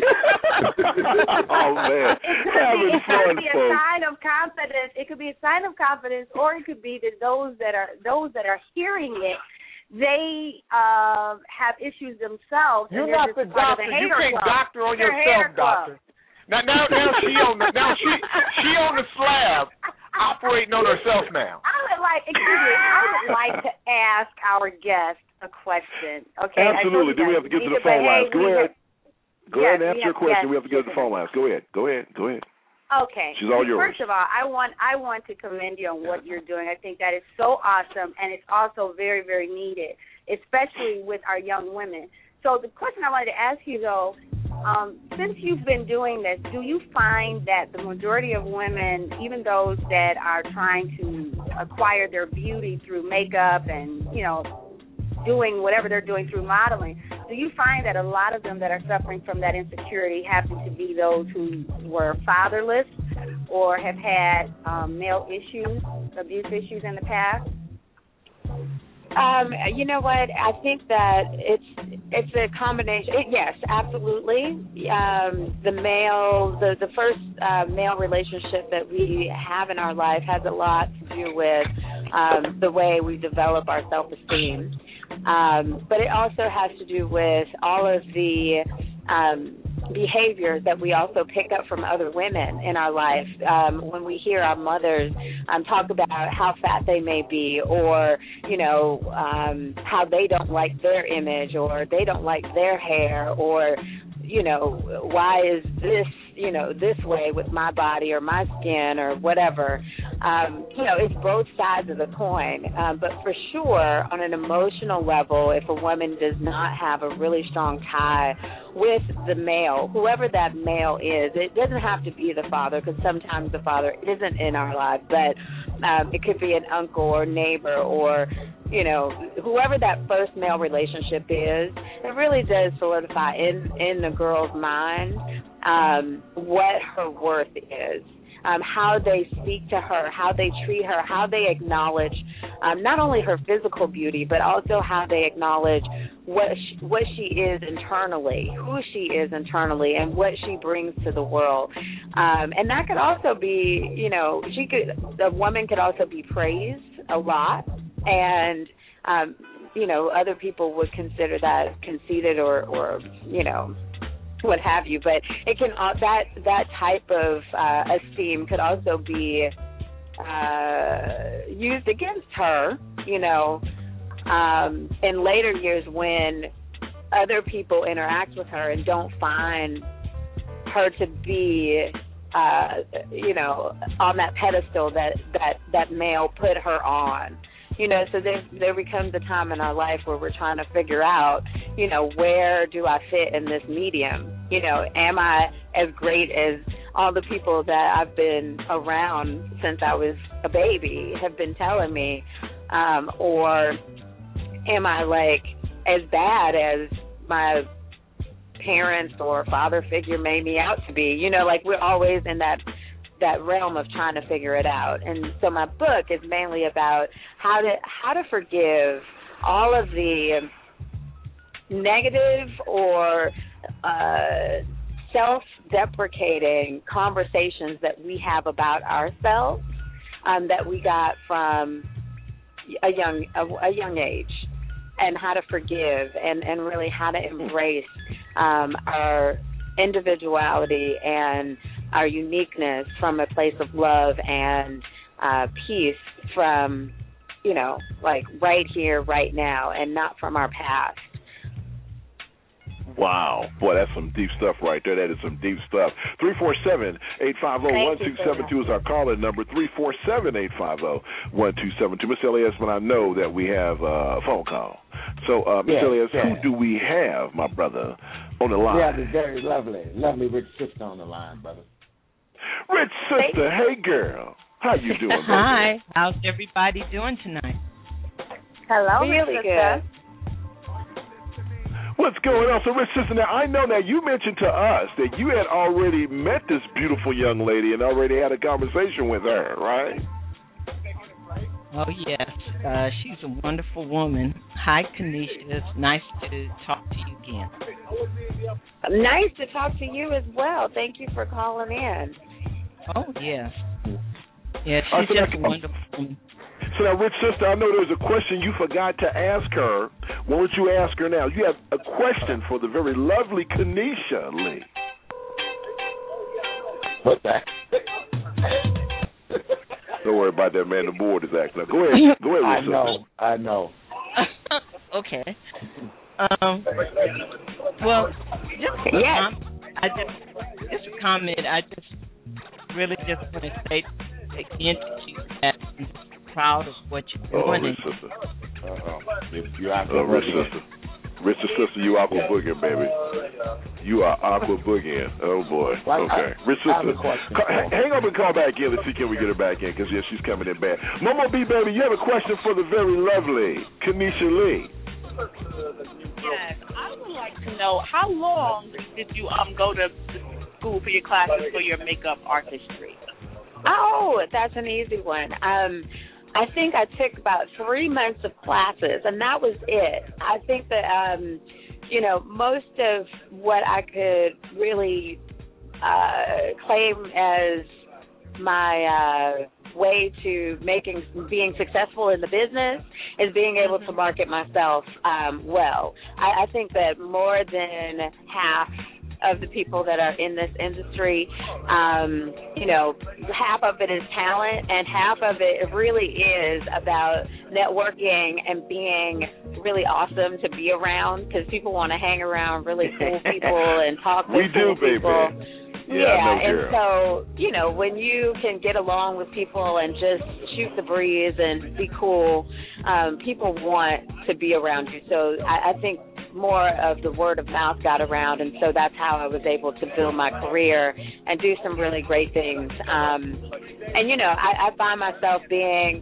Oh man, it could be a sign of confidence. It could be a sign of confidence, or it could be that those that are hearing it, they have issues themselves. You're not the doctor. You can't doctor on yourself, doctor. Now she on the slab, operating on herself now. I would like to ask our guest a question. Okay. Absolutely. Do we have to get to the phone lines? Go ahead. Go ahead and answer your question. We have to get to the phone lines. Go ahead. Okay. She's all yours. First of all, I want to commend you on what you're doing. I think that is so awesome, and it's also very, very needed, especially with our young women. So the question I wanted to ask you, though, since you've been doing this, do you find that the majority of women, even those that are trying to acquire their beauty through makeup and, doing whatever they're doing through modeling, do you find that a lot of them that are suffering from that insecurity happen to be those who were fatherless or have had male issues, abuse issues in the past? You know what? I think that it's a combination. Yes, absolutely. The first male relationship that we have in our life has a lot to do with the way we develop our self-esteem. But it also has to do with all of the behaviors that we also pick up from other women in our life. When we hear our mothers talk about how fat they may be, or how they don't like their image, or they don't like their hair, or why is this this way with my body or my skin or whatever. It's both sides of the coin. But for sure, on an emotional level, if a woman does not have a really strong tie with the male, whoever that male is, it doesn't have to be the father, because sometimes the father isn't in our lives, but it could be an uncle or neighbor or whoever that first male relationship is. It really does solidify in the girl's mind what her worth is, how they speak to her, how they treat her, how they acknowledge not only her physical beauty, but also how they acknowledge what she is internally, who she is internally, and what she brings to the world. And that could also be, a woman could also be praised a lot, and other people would consider that conceited or what have you. But it can that type of esteem could also be used against her, in later years when other people interact with her and don't find her to be on that pedestal that male put her on. So there becomes a time in our life where we're trying to figure out, where do I fit in this medium? Am I as great as all the people that I've been around since I was a baby have been telling me? Or am I like as bad as my parents or father figure made me out to be? We're always in that realm of trying to figure it out. And so my book is mainly about how to forgive all of the negative or self-deprecating conversations that we have about ourselves that we got from a young age, and how to forgive and really how to embrace our individuality and our uniqueness from a place of love and peace from, right here, right now, and not from our past. Wow. Boy, that's some deep stuff right there. That is some deep stuff. 347-850-1272 is our call-in number, 347-850-1272. Miss Elias, when I know that we have a phone call. So, Miss Elias, who do we have, my brother, on the line? We have the very lovely Rich Sister on the line, brother. Rich Sister, hey, girl. How you doing, baby? Hi. How's everybody doing tonight? Hello, really Rich good. Sister. What's going on? So, Rich Sister, now I know that you mentioned to us that you had already met this beautiful young lady and already had a conversation with her, right? Oh, yes. She's a wonderful woman. Hi, Kanisha. It's nice to talk to you again. Nice to talk to you as well. Thank you for calling in. Oh, yes. Yeah, she's just a wonderful woman. So now, Rich Sister, I know there's a question you forgot to ask her. Why don't you ask her now? You have a question for the very lovely Kanisha Lee. What's that? Don't worry about that, man. The board is acting up. Go ahead. Go ahead, Rich Sister. I know. Okay. Well, just a comment. I just really just want to say again to you that I'm just proud of what you're doing. Rich Sister. You're aqua boogieing. Rich Sister, you aqua boogieing, baby. You are aqua boogieing. Oh, boy. Okay. Rich Sister, hang up and call back in. Let's see, can we get her back in? Because, yeah, she's coming in bad. Momo B, baby, you have a question for the very lovely Kanisha Lee. Yes, I would like to know, how long did you go to school for your classes for your makeup artistry? Oh, that's an easy one. I think I took about 3 months of classes, and that was it. I think that, most of what I could really claim as my way to being successful in the business is being able to market myself well. I think that more than half of the people that are in this industry, half of it is talent and half of it really is about networking and being really awesome to be around, because people want to hang around really cool people and talk to cool people. Baby. And so, when you can get along with people and just shoot the breeze and be cool, people want to be around you. So I think more of the word of mouth got around, and so that's how I was able to build my career and do some really great things. I find myself being,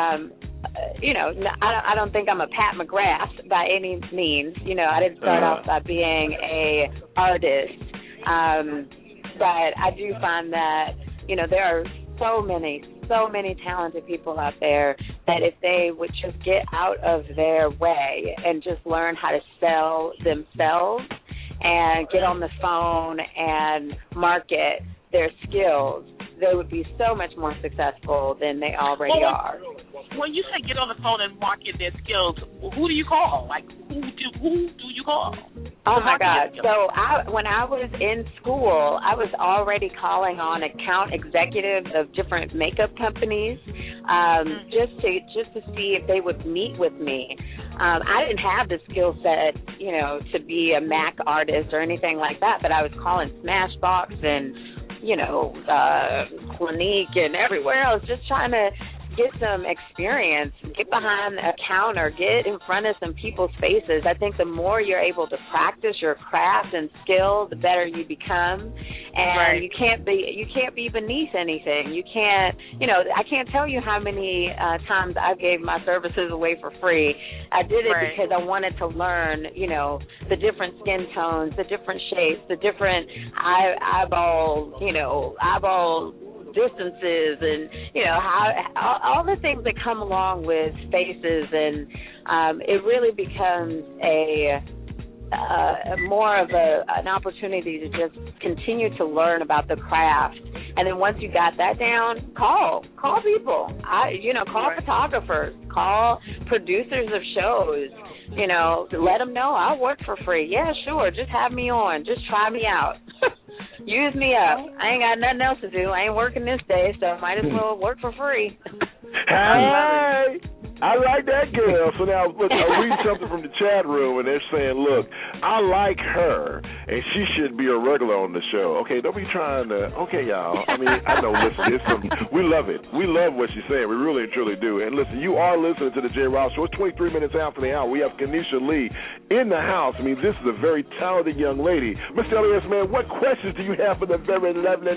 I don't think I'm a Pat McGrath by any means. I didn't start off by being a artist. But I do find that, there are so many talented people out there that if they would just get out of their way and just learn how to sell themselves and get on the phone and market their skills, they would be so much more successful than they already are. When you say get on the phone and market their skills, who do you call? Like, who do you call? Oh, my God. So when I was in school, I was already calling on account executives of different makeup companies just to see if they would meet with me. I didn't have the skill set, to be a MAC artist or anything like that, but I was calling Smashbox and, Clinique and everywhere else, just trying to get some experience, get behind a counter, get in front of some people's faces. I think the more you're able to practice your craft and skill, the better you become. And you can't be beneath anything. You can't, I can't tell you how many times I gave my services away for free. I did it because I wanted to learn, the different skin tones, the different shapes, the different eyeball distances, and how all the things that come along with faces, and it really becomes more of an opportunity to just continue to learn about the craft. And then once you got that down, call people. Call photographers, call producers of shows. Let them know I'll work for free. Yeah, sure. Just have me on. Just try me out. Use me up. I ain't got nothing else to do. I ain't working this day, so I might as well work for free. Hey, I like that girl. So now, look, I read something from the chat room, and they're saying, look, I like her, and she should be a regular on the show. Okay, don't be trying to, okay, y'all. I mean, I know, listen, we love it. We love what she's saying. We really and truly do. And listen, you are listening to the J. Rouse Show. It's 23 minutes after the hour. We have Kanisha Lee in the house. I mean, this is a very talented young lady. Mr. Elias, man, what questions do you have for the very lovely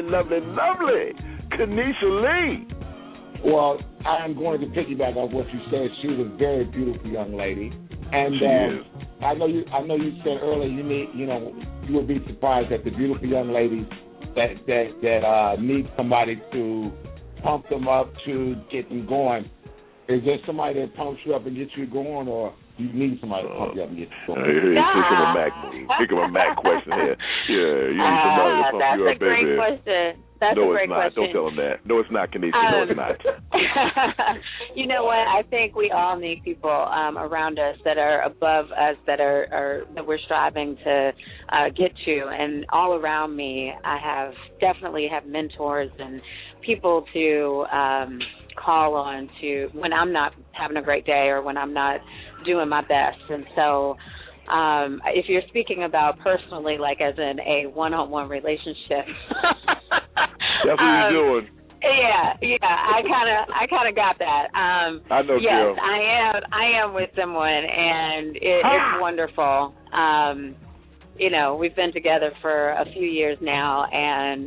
Kanisha Lee? Well, I'm going to piggyback off what you said. She's a very beautiful young lady, and I know you said earlier you would be surprised at the beautiful young ladies that need somebody to pump them up to get them going. Is there somebody that pumps you up and gets you going, or you need somebody to pump you up and get you going? Think of a Mac question here. Yeah, you need somebody to pump you up, baby. That's a great question. That's no, a great it's not. question. Don't tell them that. No, it's not, Kenesha. No, it's not. You know what? I think we all need people around us that are above us, that we're striving to get to. And all around me, I definitely have mentors and people to call on to when I'm not having a great day or when I'm not doing my best. And so if you're speaking about personally, like as in a one-on-one relationship, that's what you're doing. Yeah, I kind of got that. I know, yes, Jill. I am with someone, and it's wonderful. You know, we've been together for a few years now, and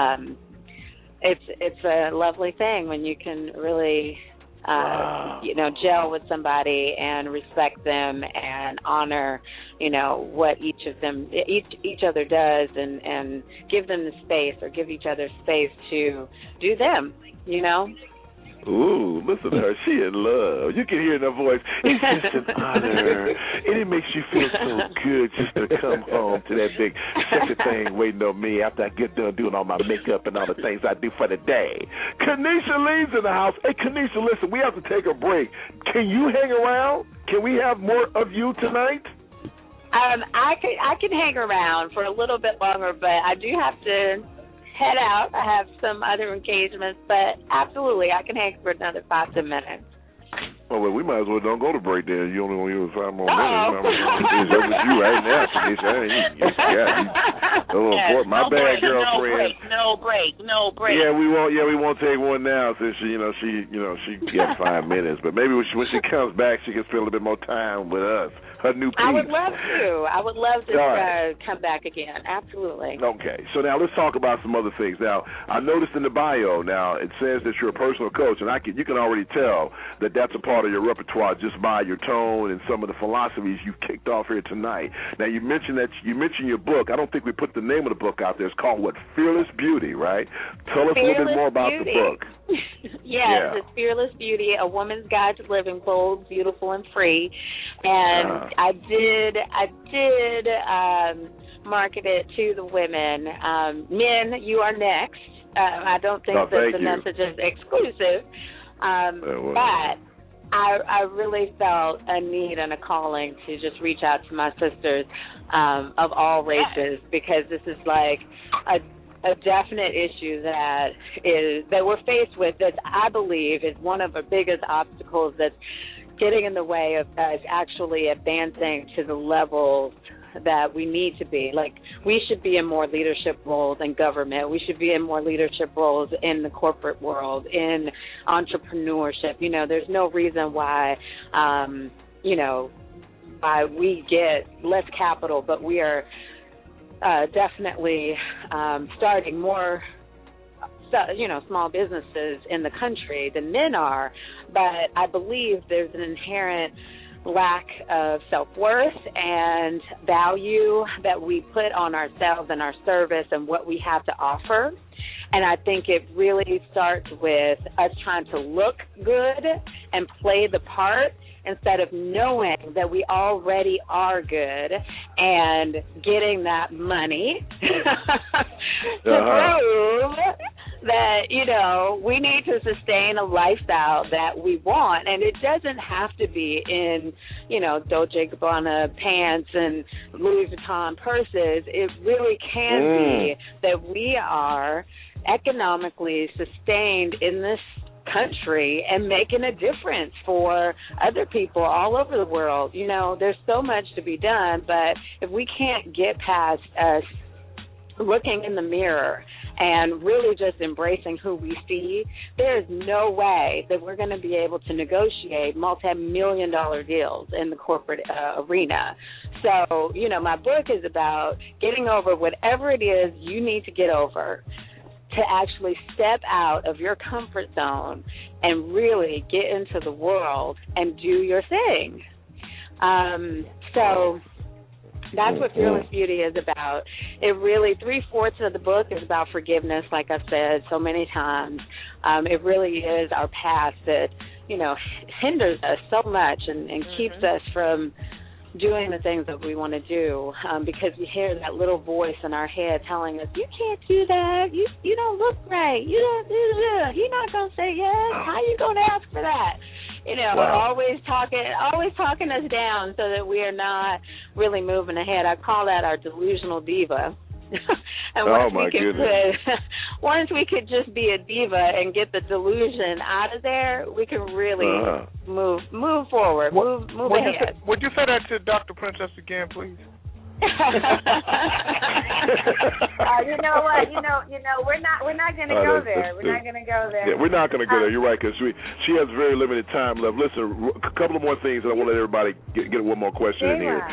it's a lovely thing when you can really, gel with somebody and respect them and honor, what each other does, and give them the space, or give each other space to do them, Ooh, listen to her. She in love. You can hear in her voice. It's just an honor. And it makes you feel so good just to come home to that big sexy thing waiting on me after I get done doing all my makeup and all the things I do for the day. Kenesha Lee's in the house. Hey, Kenesha, listen, we have to take a break. Can you hang around? Can we have more of you tonight? I can hang around for a little bit longer, but I do have to head out. I have some other engagements, but absolutely, I can hang for another 5-10 minutes. Well, we might as well don't go to break then. You only want to use 5 more minutes. It's up with you right now, Kenesha. My bad, girlfriend. No break. Yeah, we won't take one now since she gets 5 minutes. But maybe when she comes back, she can spend a little bit more time with us. Her new piece. I would love to come back again. Absolutely. Okay. So now let's talk about some other things. Now, I noticed in the bio now it says that you're a personal coach, and you can already tell that that's a part of your repertoire just by your tone and some of the philosophies you've kicked off here tonight. Now, you mentioned your book. I don't think we put the name of the book out there. It's called Fearless Beauty, right? Tell us a little bit more about the book. Yes, it's Fearless Beauty, A Woman's Guide to Living Bold, Beautiful, and Free. And I did market it to the women. Men, you are next. I don't think that the message is exclusive. But I really felt a need and a calling to just reach out to my sisters of all races, because this is like a definite issue that we're faced with, that I believe is one of the biggest obstacles that's getting in the way of us actually advancing to the levels that we need to be. Like, we should be in more leadership roles in government. We should be in more leadership roles in the corporate world, in entrepreneurship. There's no reason why, why we get less capital, but we are definitely starting more, small businesses in the country than men are. But I believe there's an inherent lack of self-worth and value that we put on ourselves and our service and what we have to offer. And I think it really starts with us trying to look good and play the part, instead of knowing that we already are good and getting that money to prove that, we need to sustain a lifestyle that we want. And it doesn't have to be in, Dolce & Gabbana pants and Louis Vuitton purses. It really can be that we are economically sustained in this country and making a difference for other people all over the world. There's so much to be done, but if we can't get past us looking in the mirror and really just embracing who we see, there's no way that we're going to be able to negotiate multi-million-dollar deals in the corporate arena. So, my book is about getting over whatever it is you need to get over, to actually step out of your comfort zone and really get into the world and do your thing. So that's what Fearless Beauty is about. It really, 3/4 of the book is about forgiveness, like I've said so many times. It really is our past that, hinders us so much and keeps us from doing the things that we want to do, because we hear that little voice in our head telling us, you can't do that, you don't look right, you're not going to say yes, how you going to ask for that? Wow. always talking us down so that we are not really moving ahead. I call that our delusional diva. And once we could just be a diva and get the delusion out of there, we can really move forward, move ahead. Would you say that to Dr. Princess again, please? You know what? We're not going to go there. We're not going to go there. Yeah, we're not going to go there. You're right, because she has very limited time left. Listen, a couple of more things, and I want to let everybody get one more question in here.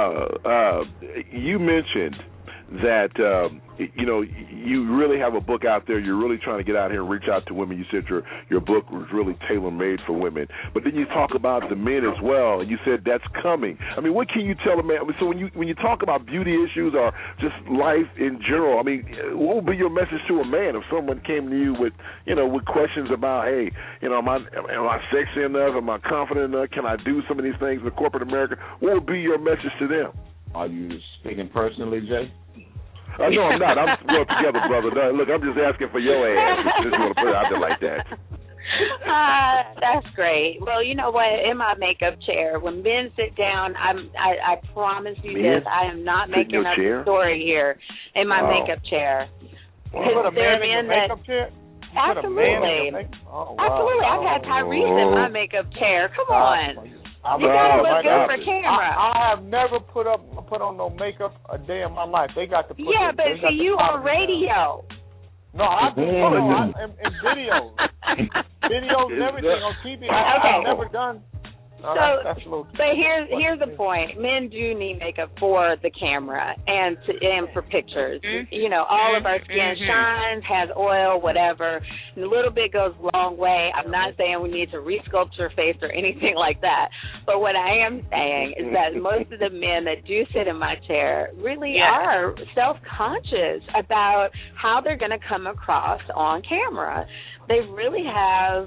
You mentioned that you really have a book out there. You're really trying to get out here and reach out to women. You said your book was really tailor-made for women. But then you talk about the men as well, and you said that's coming. I mean, what can you tell a man? So when you talk about beauty issues or just life in general, I mean, what would be your message to a man if someone came to you with questions about, hey, am I sexy enough? Am I confident enough? Can I do some of these things in corporate America? What would be your message to them? Are you speaking personally, Jay? No, I'm not. I'm well together, brother. No, look, I'm just asking for your ass. I just want to put it out there like that. That's great. Well, you know what? In my makeup chair, when men sit down, I promise you this: I am not making up a story here. In my makeup chair. Wow. There are men makeup chair? Absolutely. Wow. Absolutely. I've had Tyrese in my makeup chair. Come on. You gotta look good for camera. I have never put on no makeup a day in my life. They got to put. Yeah, but see, you on radio. No, I do in videos, and everything on TV. I've never done. But here's the point: men do need makeup for the camera and for pictures. All of our skin shines, has oil, whatever. And a little bit goes a long way. I'm not saying we need to resculpt your face or anything like that. But what I am saying is that most of the men that do sit in my chair really are self-conscious about how they're going to come across on camera. They really have.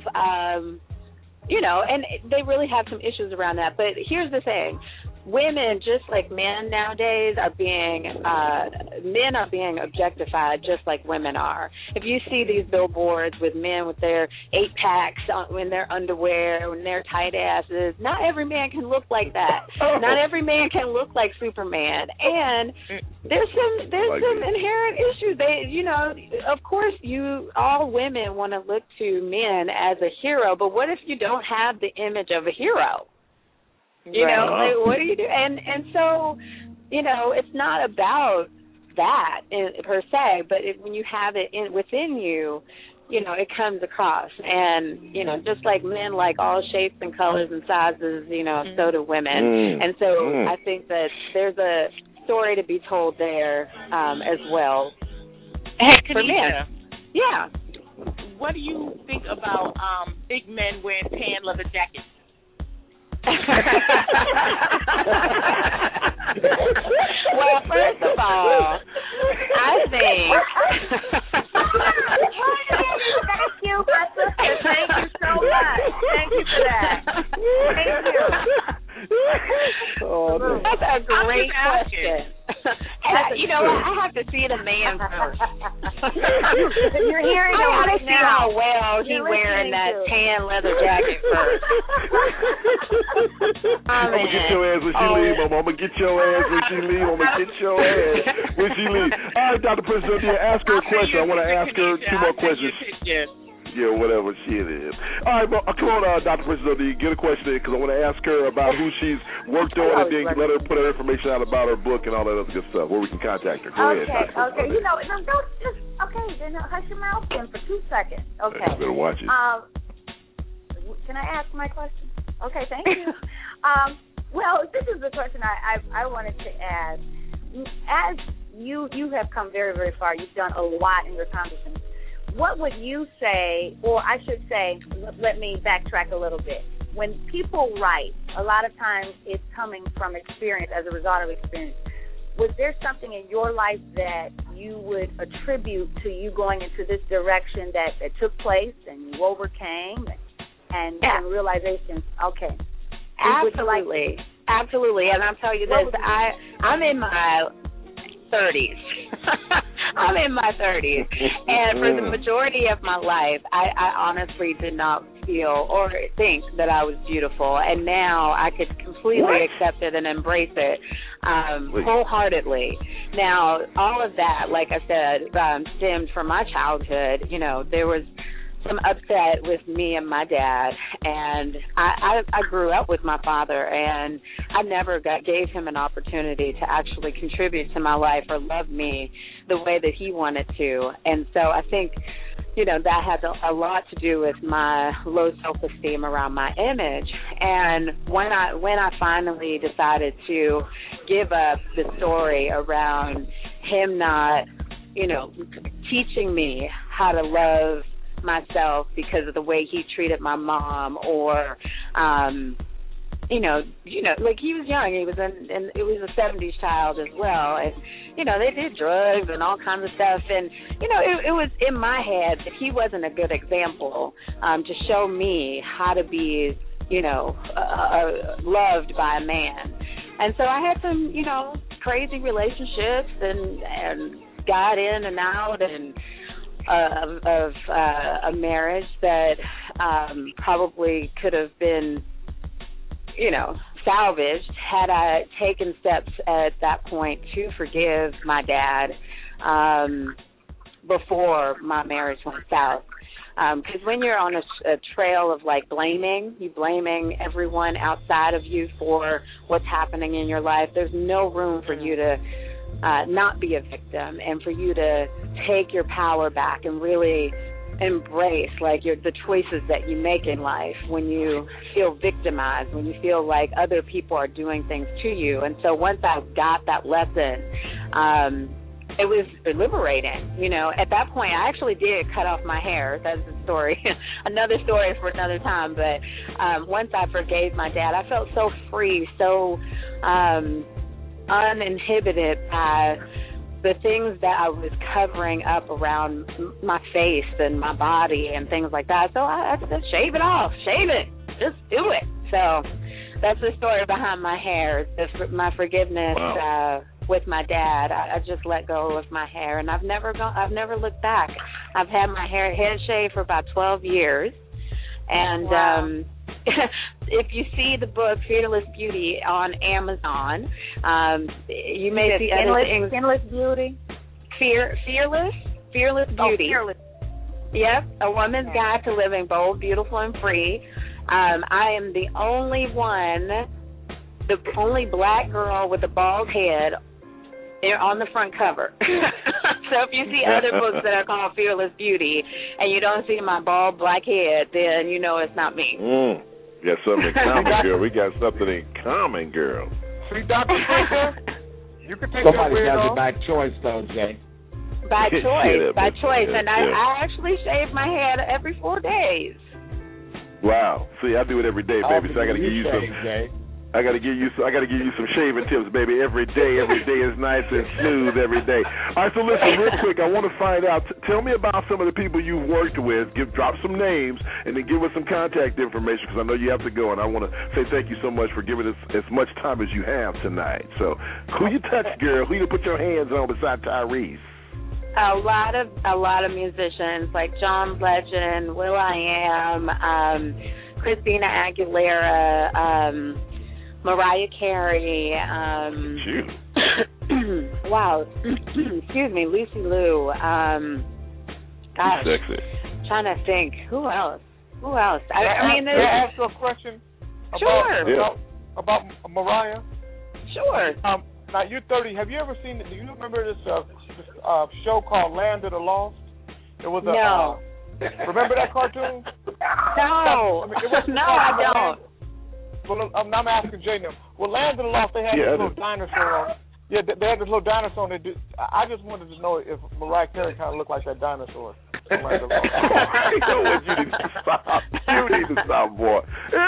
And they really have some issues around that. But here's the thing. Women, just like men nowadays, men are being objectified just like women are. If you see these billboards with men with their 8-packs in their underwear and their tight asses, not every man can look like that. Not every man can look like Superman. And there's some inherent issues. Of course, all women want to look to men as a hero, but what if you don't have the image of a hero? What do you do? And so, it's not about that per se, but when you have it within you, it comes across. And, just like men like all shapes and colors and sizes, so do women. And so I think that there's a story to be told there as well. Hey, for men. Yeah. What do you think about big men wearing tan leather jackets? Well, first of all, I think. Thank you, my sister. Thank you so much. Thank you for that. Thank you. That's a great question. I have to see the man first. You're hearing him right now. See how well he's wearing that tan leather jacket first. I'm gonna get your ass when she leave, Mama. I'm gonna get your ass when she leave. I'm gonna get your ass when she leave. All right, Dr. Princess, ask her a question. I want to ask her 2 more questions. Yeah, whatever shit is. All right, come on, Dr. Princess, get a question in, because I want to ask her about who she's worked on, and then let her put her information out about her book and all that other good stuff, where we can contact her. Go ahead, Dr. Okay. Don't just, then hush your mouth then for 2 seconds. Okay. You better watch it. Can I ask my question? Okay, thank you. Well, this is the question I wanted to ask. As you have come very, very far, you've done a lot in your accomplishments. What would you say, or I should say, let me backtrack a little bit. When people write, a lot of times it's coming from experience, as a result of experience. Was there something in your life that you would attribute to you going into this direction that took place and you overcame? and realizations. Okay. Absolutely. Absolutely. And I'll tell you this, I'm in my 30s. I'm in my 30s. And for the majority of my life, I honestly did not feel or think that I was beautiful. And now I could completely accept it and embrace it wholeheartedly. Now, all of that, like I said, stemmed from my childhood. You know, there was some upset with me and my dad, and I grew up with my father, and I never gave him an opportunity to actually contribute to my life or love me the way that he wanted to. And so I think, you know, that had a lot to do with my low self-esteem around my image. And when I finally decided to give up the story around him not, you know, teaching me how to love myself because of the way he treated my mom, or you know, like he was young, he was and it was a 70s child as well, and you know, they did drugs and all kinds of stuff, and you know, it was in my head that he wasn't a good example to show me how to be, you know, loved by a man. And so I had some, you know, crazy relationships and got in and out and of a marriage that probably could have been, you know, salvaged had I taken steps at that point to forgive my dad before my marriage went south. Because when you're on a trail of, like, you blaming everyone outside of you for what's happening in your life, there's no room for you to not be a victim, and for you to take your power back and really embrace, like, the choices that you make in life when you feel victimized, when you feel like other people are doing things to you. And so once I got that lesson, it was liberating. You know, at that point, I actually did cut off my hair. That's the story. Another story for another time. But once I forgave my dad, I felt so free, so uninhibited by the things that I was covering up around my face and my body and things like that. So I said, shave it off, shave it, just do it. So that's the story behind my hair, my forgiveness with my dad. I just let go of my hair, and I've never looked back. I've had my head shaved for about 12 years, and if you see the book Fearless Beauty on Amazon, you may see other things. Fearless Beauty? Fearless Beauty. Oh, Fearless. Yep, A Woman's Guide to Living Bold, Beautiful, and Free. I am the only black girl with a bald head on the front cover. So if you see other books that are called Fearless Beauty and you don't see my bald black head, then you know it's not me. Got something in common, girl. We got something in common, girl. See, Dr. Fisher, you can take somebody does it by choice, though, Jay. By choice. And I actually shave my head every 4 days. Wow. See, I do it every day, baby. So I got to give you some. I got to give you some shaving tips, baby. Every day is nice and smooth every day. All right, so listen, real quick, I want to find out. Tell me about some of the people you've worked with. Drop some names, and then give us some contact information, because I know you have to go, and I want to say thank you so much for giving us as much time as you have tonight. So, who you touched, girl? Who you put your hands on beside Tyrese? A lot of musicians like John Legend, will.i.am, Christina Aguilera, Mariah Carey, wow, excuse me, Lucy Liu, gosh, sexy. Trying to think, who else? I mean, can I ask you a question? About Mariah? Sure. Now, you're 30. Have you ever seen, do you remember this show called Land of the Lost? It was no. Remember that cartoon? No. I don't. Well, I'm asking Jay now. Well, Land of the Lost, they had this little dinosaur. Yeah, they had this little dinosaur. I just wanted to know if Mariah Carey kind of looked like that dinosaur. I want you to stop. You need to stop, boy.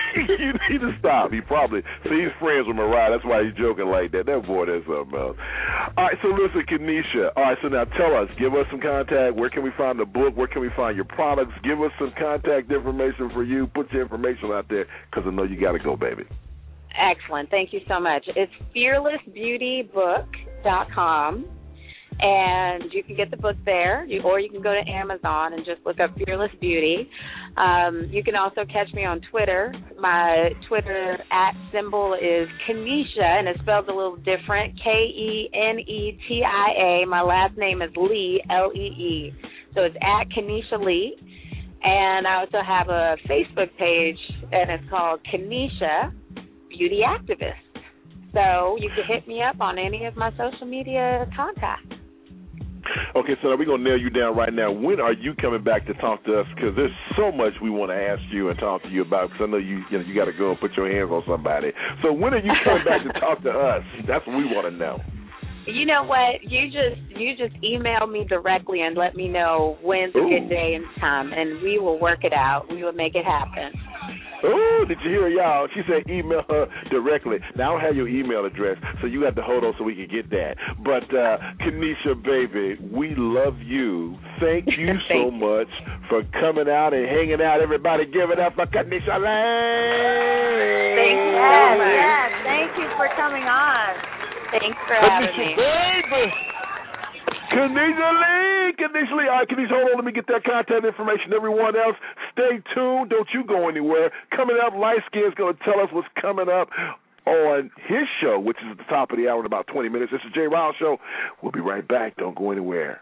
You need to stop. He's friends with Mariah. That's why he's joking like that. That boy, that's something else. All right, so listen, Kenesha. All right, so now tell us. Give us some contact. Where can we find the book? Where can we find your products? Give us some contact information for you. Put your information out there because I know you got to go, baby. Excellent. Thank you so much. It's fearlessbeautybook.com. And you can get the book there, or you can go to Amazon and just look up Fearless Beauty. You can also catch me on Twitter. My Twitter @ is Kenesha, and it's spelled a little different, Kenetia. My last name is Lee, Lee. So it's @Kenesha Lee. And I also have a Facebook page, and it's called Kenesha Beauty Activist. So you can hit me up on any of my social media contacts. Okay, so we're going to nail you down right now. When are you coming back to talk to us? Because there's so much we want to ask you and talk to you about, because I know you got to go and put your hands on somebody. So when are you coming back to talk to us? That's what we want to know. You know what? You just email me directly and let me know when's a good day and time, and we will work it out. We will make it happen. Oh, did you hear, y'all? She said email her directly. Now, I don't have your email address, so you have to hold on so we can get that. But, Kenesha, baby, we love you. Thank you so much for coming out and hanging out. Everybody give it up for Kenesha Lane. Thank you so much. Yes, thank you for coming on. Thanks for having me. Baby. Kenesha Lee. All right, Kenesha, hold on. Let me get that contact information. Everyone else, stay tuned. Don't you go anywhere. Coming up, Light Skin's going to tell us what's coming up on his show, which is at the top of the hour in about 20 minutes. This is Jay Ryle Show. We'll be right back. Don't go anywhere.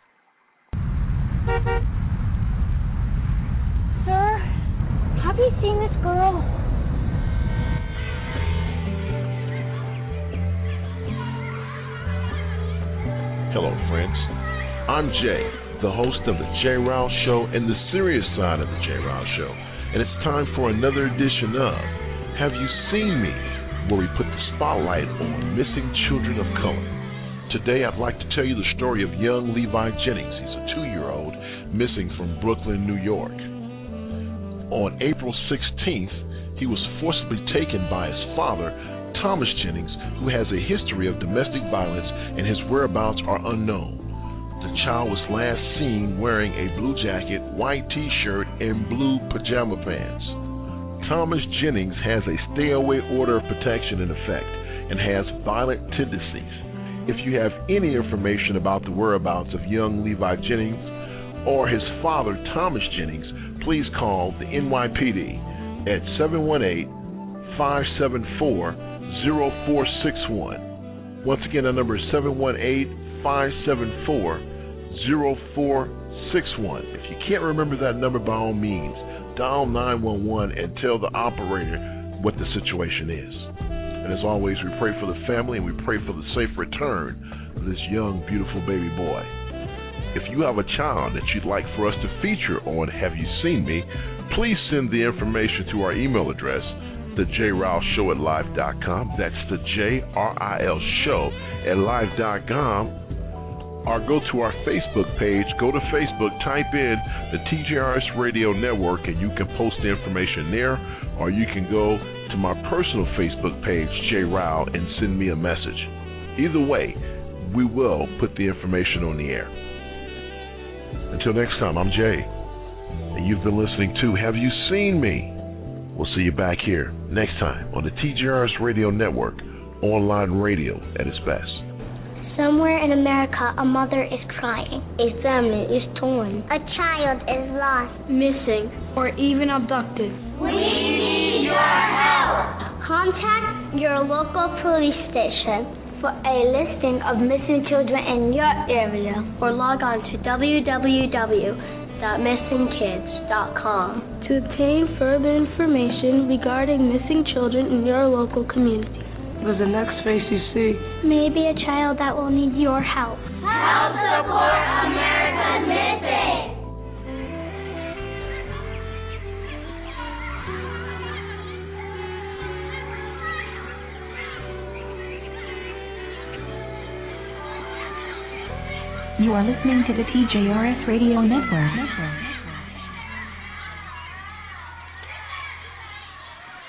Sir, have you seen this girl? Hello, friends. I'm Jay, the host of the Jay Ryle Show and the serious side of the Jay Ryle Show. And it's time for another edition of Have You Seen Me?, where we put the spotlight on missing children of color. Today, I'd like to tell you the story of young Levi Jennings. He's a 2-year-old missing from Brooklyn, New York. On April 16th, he was forcibly taken by his father, Thomas Jennings, who has a history of domestic violence, and his whereabouts are unknown. The child was last seen wearing a blue jacket, white T-shirt, and blue pajama pants. Thomas Jennings has a stay-away order of protection in effect and has violent tendencies. If you have any information about the whereabouts of young Levi Jennings or his father, Thomas Jennings, please call the NYPD at 718-574-0461. Once again, the number is 718-574-0461. If you can't remember that number, by all means, dial 911 and tell the operator what the situation is. And as always, we pray for the family and we pray for the safe return of this young, beautiful baby boy. If you have a child that you'd like for us to feature on Have You Seen Me?, please send the information to our email address, thejryleshow@live.com. That's the JRIL show@live.com. Or go to our Facebook page. Go to Facebook, type in the TJRS Radio Network, and you can post the information there. Or you can go to my personal Facebook page, Jay Ryle, and send me a message. Either way, we will put the information on the air. Until next time, I'm Jay, and you've been listening to Have You Seen Me? We'll see you back here next time on the TJRS Radio Network, online radio at its best. Somewhere in America, a mother is crying. A family is torn. A child is lost, missing, or even abducted. We need your help. Contact your local police station for a listing of missing children in your area, or log on to www.missingkids.com to obtain further information regarding missing children in your local community. What is the next face you see? Maybe a child that will need your help. Help support America's Missing. You are listening to the TJRS Radio Network.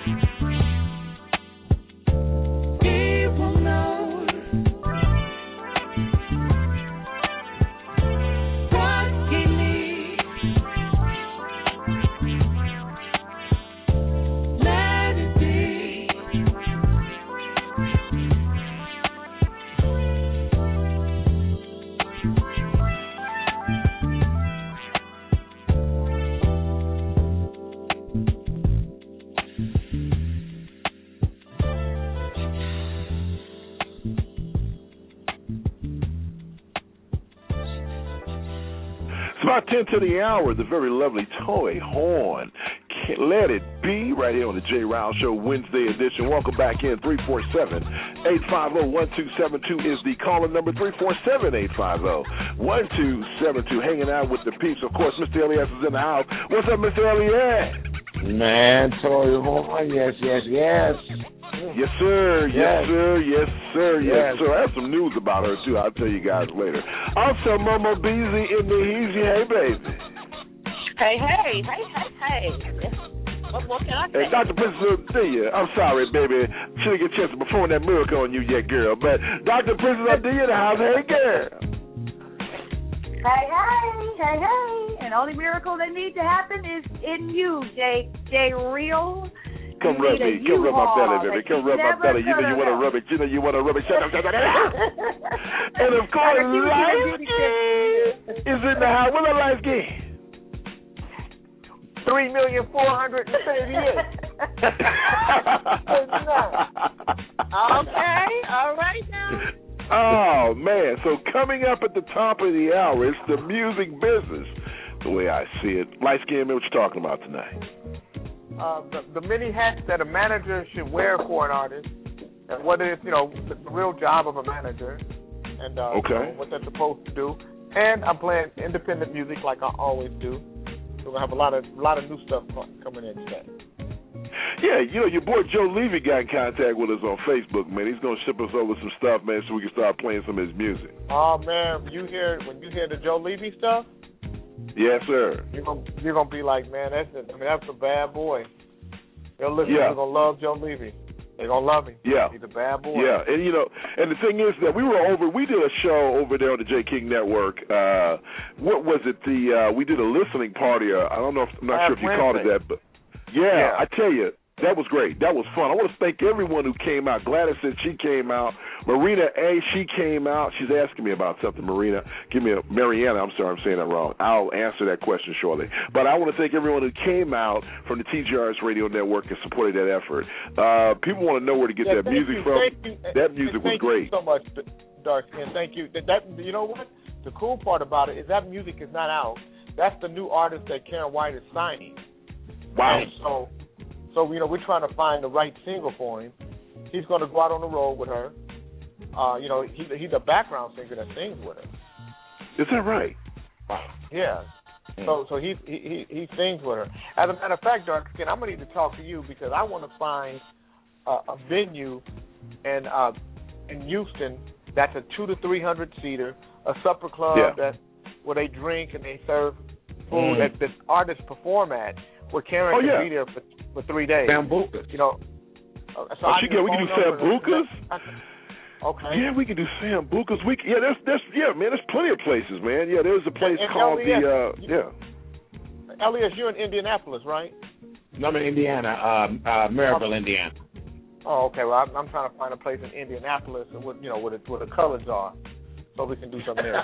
About 10 to the hour, the very lovely Toy Horn. Let It Be, right here on the Jay Rouse Show, Wednesday edition. Welcome back in. 347-850-1272 is the caller number. 347-850-1272. Hanging out with the peeps. Of course, Mr. Elias is in the house. What's up, Mr. Elias? Man, Toy Horn, yes. Yes, sir. Yes, sir. I have some news about her, too. I'll tell you guys later. Also, Momo Beezy in the Easy. Hey, baby. Hey. What can I say? Hey, Dr. Princess Adia. I'm sorry, baby. She didn't get a chance to perform that miracle on you yet, girl. But Dr. Princess Adia in the house. Hey, girl. Hey. And the only miracle that needs to happen is in you, Jay Real. Come rub me. Come rub my belly, baby. Come rub my belly. You know you want to rub it. Shut up. And of course, Light is in the house. What's the light skin? 3,438,000. Okay. All right now. Oh, man. So coming up at the top of the hour, it's the music business, the way I see it. Light skin, what you talking about tonight? The many hats that a manager should wear for an artist, and what is, the real job of a manager, and what they're supposed to do. And I'm playing independent music like I always do. So we're gonna have a lot of new stuff coming in today. Yeah, your boy Joe Levy got in contact with us on Facebook, man. He's gonna ship us over some stuff, man, so we can start playing some of his music. Oh man, when you hear the Joe Levy stuff. Yes, sir. You're gonna be like, man, that's a bad boy. Your listeners are gonna love Joe Levy. They're gonna love him. Yeah, he's a bad boy. Yeah, and and the thing is that we did a show over there on the J King Network. What was it? We did a listening party. I'm not sure if you called it that, but I tell you. That was great. That was fun. I want to thank everyone who came out. Gladys said she came out. Marina A, she came out. She's asking me about something. Mariana, I'm sorry, I'm saying that wrong. I'll answer that question shortly. But I want to thank everyone who came out from the TGRS Radio Network and supported that effort. People want to know where to get that music from. That music was great. Thank you so much, Darcy, and thank you. You know what? The cool part about it is that music is not out. That's the new artist that Karen White is signing. Wow. So we're trying to find the right single for him. He's going to go out on the road with her. He's a background singer that sings with her. Is that right? Yeah. So he sings with her. As a matter of fact, Dark Skin, I'm going to need to talk to you because I want to find a venue in Houston that's a 200 to 300 seater, a supper club where they drink and they serve food that artists perform at, where Karen can be there for 3 days. Sambucas. We can do Sambucas? Okay. Yeah, we can do Sambucas. There's plenty of places, man. Yeah, there's a place called Elias, you're in Indianapolis, right? No, I'm in Indiana, Maryville, Indiana. Oh, okay. Well, I'm trying to find a place in Indianapolis where the colors are, so we can do something there.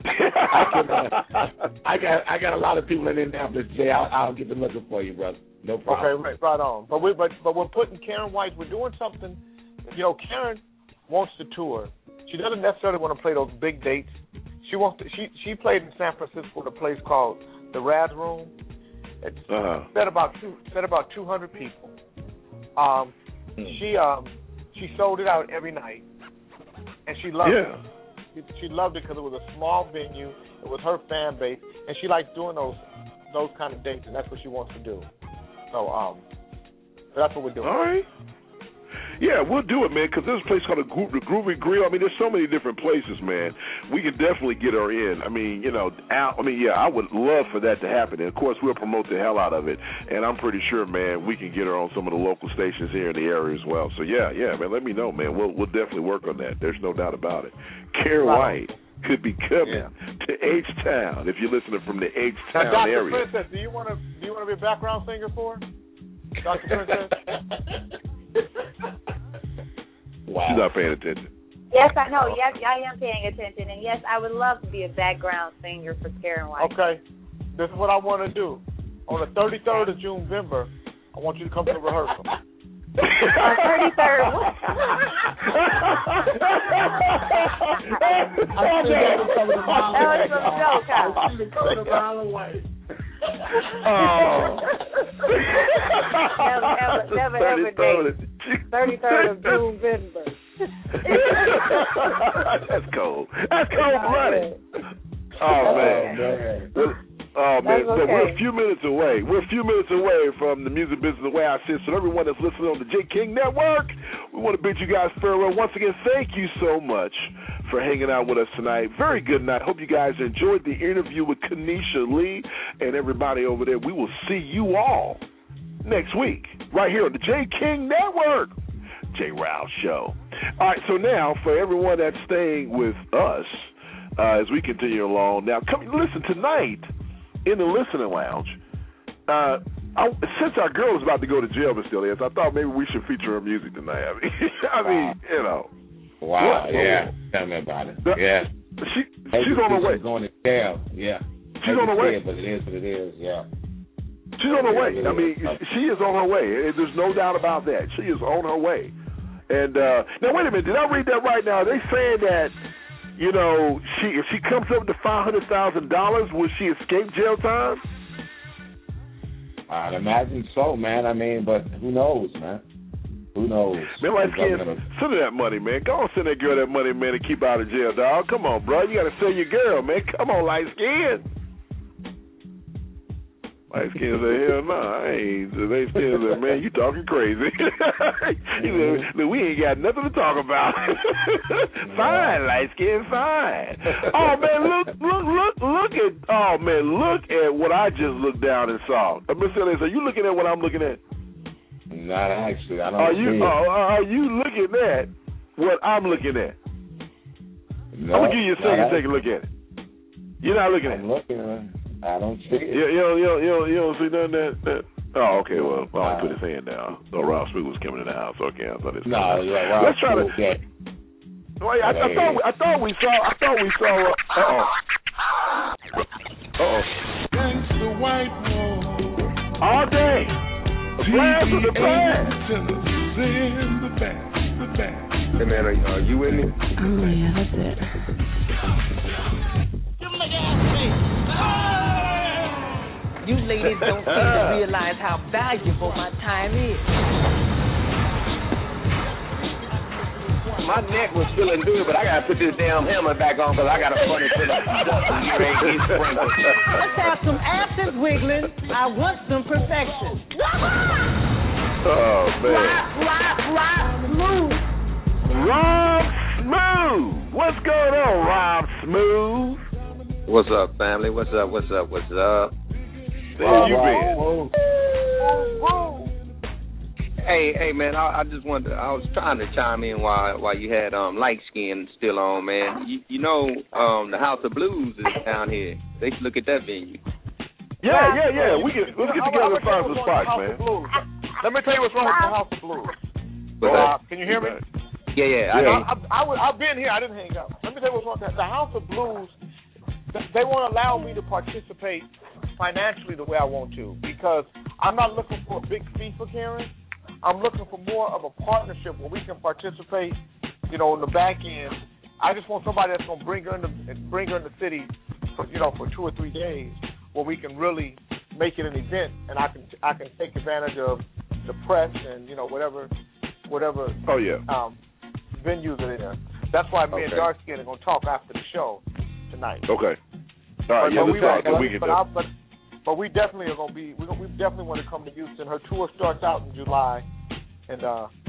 I got a lot of people in Indianapolis, Jay. I'll get them looking for you, brother. No problem. Okay, right on. But we're putting Karen White. We're doing something. Karen wants to tour. She doesn't necessarily want to play those big dates. She wants to. She played in San Francisco at a place called the Raz Room. It's fed about 200 people. She sold it out every night, and she loved it. She loved it because it was a small venue. It was her fan base, and she likes doing those kind of dates, and that's what she wants to do. So that's what we're doing. All right. Yeah, we'll do it, man, because there's a place called the Groovy Grill. I mean, there's so many different places, man. We can definitely get her in. I mean, you know, I would love for that to happen. And, of course, we'll promote the hell out of it. And I'm pretty sure, man, we can get her on some of the local stations here in the area as well. So, yeah, man, let me know, man. We'll definitely work on that. There's no doubt about it. Karen White could be coming to H-Town if you're listening from the H-Town area. Dr. Princess, do you want to be a background singer for her? Dr. Princess? Wow. She's not paying attention. Yes, I know. Yes, I am paying attention. And, yes, I would love to be a background singer for Karen White. Okay. This is what I want to do. On the 33rd of June-Vember, I want you to come to the rehearsal. 33rd. Never ever date. 33rd of June-Vember. That's cold. That's cold-blooded. Oh, man. Oh, man. So we're a few minutes away. We're a few minutes away from the music business the way I see it. So everyone that's listening on the J. King Network, we want to bid you guys farewell. Once again, thank you so much for hanging out with us tonight. Very good night. Hope you guys enjoyed the interview with Kenesha Lee and everybody over there. We will see you all next week right here on the J. King Network. J. Rouse Show. All right, so now for everyone that's staying with us as we continue along, now come listen tonight in the listening lounge. Since our girl is about to go to jail, but still is, I thought maybe we should feature her music tonight. I mean, you know. Wow, yeah. Tell me about it. Yeah. She's on her way. Going to jail, yeah. She's on her way. But it is what it is, yeah. She's on her way. I mean, she is on her way. There's no doubt about that. She is on her way. And now, wait a minute. Did I read that right now? Are they saying that, you know, if she comes up to $500,000, will she escape jail time? I'd imagine so, man. I mean, but who knows, man? Who knows? Man, like, send her that money, man. Go on, send that girl that money, man, and keep her out of jail, dog. Come on, bro. You got to sell your girl, man. Come on, light skin. Light skin said, hell no, I ain't. Light skin said, man, you talking crazy. He said, look, we ain't got nothing to talk about. Fine, light skin, fine. Oh man, look at what I just looked down and saw. Miss Ellis, are you looking at what I'm looking at? Not actually. I don't are you looking at what I'm looking at? No, I'm gonna give you a second to take a look at it. You're not looking at it. I'm looking at it. I don't see it. You don't see none of that? Oh, okay. Well, I'll put his hand down. So Ralph Smooth was coming in the house. Okay, I thought it's let's try to. Wait, I thought we saw. Gangsta white wall. All day. Blast of the past. Hey man, are you in it? Oh yeah, that's it. You ladies don't seem to realize how valuable my time is. My neck was feeling good, but I gotta put this damn helmet back on because I got a funny feeling. Let's have some absence wiggling. I want some perfection. Oh man. Rob Smooth. Rob Smooth. What's going on, Rob Smooth? What's up, family? What's up? There you been? Hey, man! I just wanted. I was trying to chime in while you had light skin still on, man. You know, the House of Blues is down here. They should look at that venue. Yeah. Let's get together and find some spots, man. Let me tell you what's wrong with the House of Blues. Can you hear me? Yeah. I've been here. I didn't hang up. Let me tell you what's wrong with the House of Blues. They won't allow me to participate financially the way I want to because I'm not looking for a big fee for Karen. I'm looking for more of a partnership where we can participate, you know, on the back end. I just want somebody that's going to bring her in the city for 2 or 3 days where we can really make it an event and I can take advantage of the press and, you know, whatever venues are there. That's why me and Dark Skin are going to talk after the show tonight. Okay. All right, but we definitely are going to be. We definitely want to come to Houston. Her tour starts out in July, and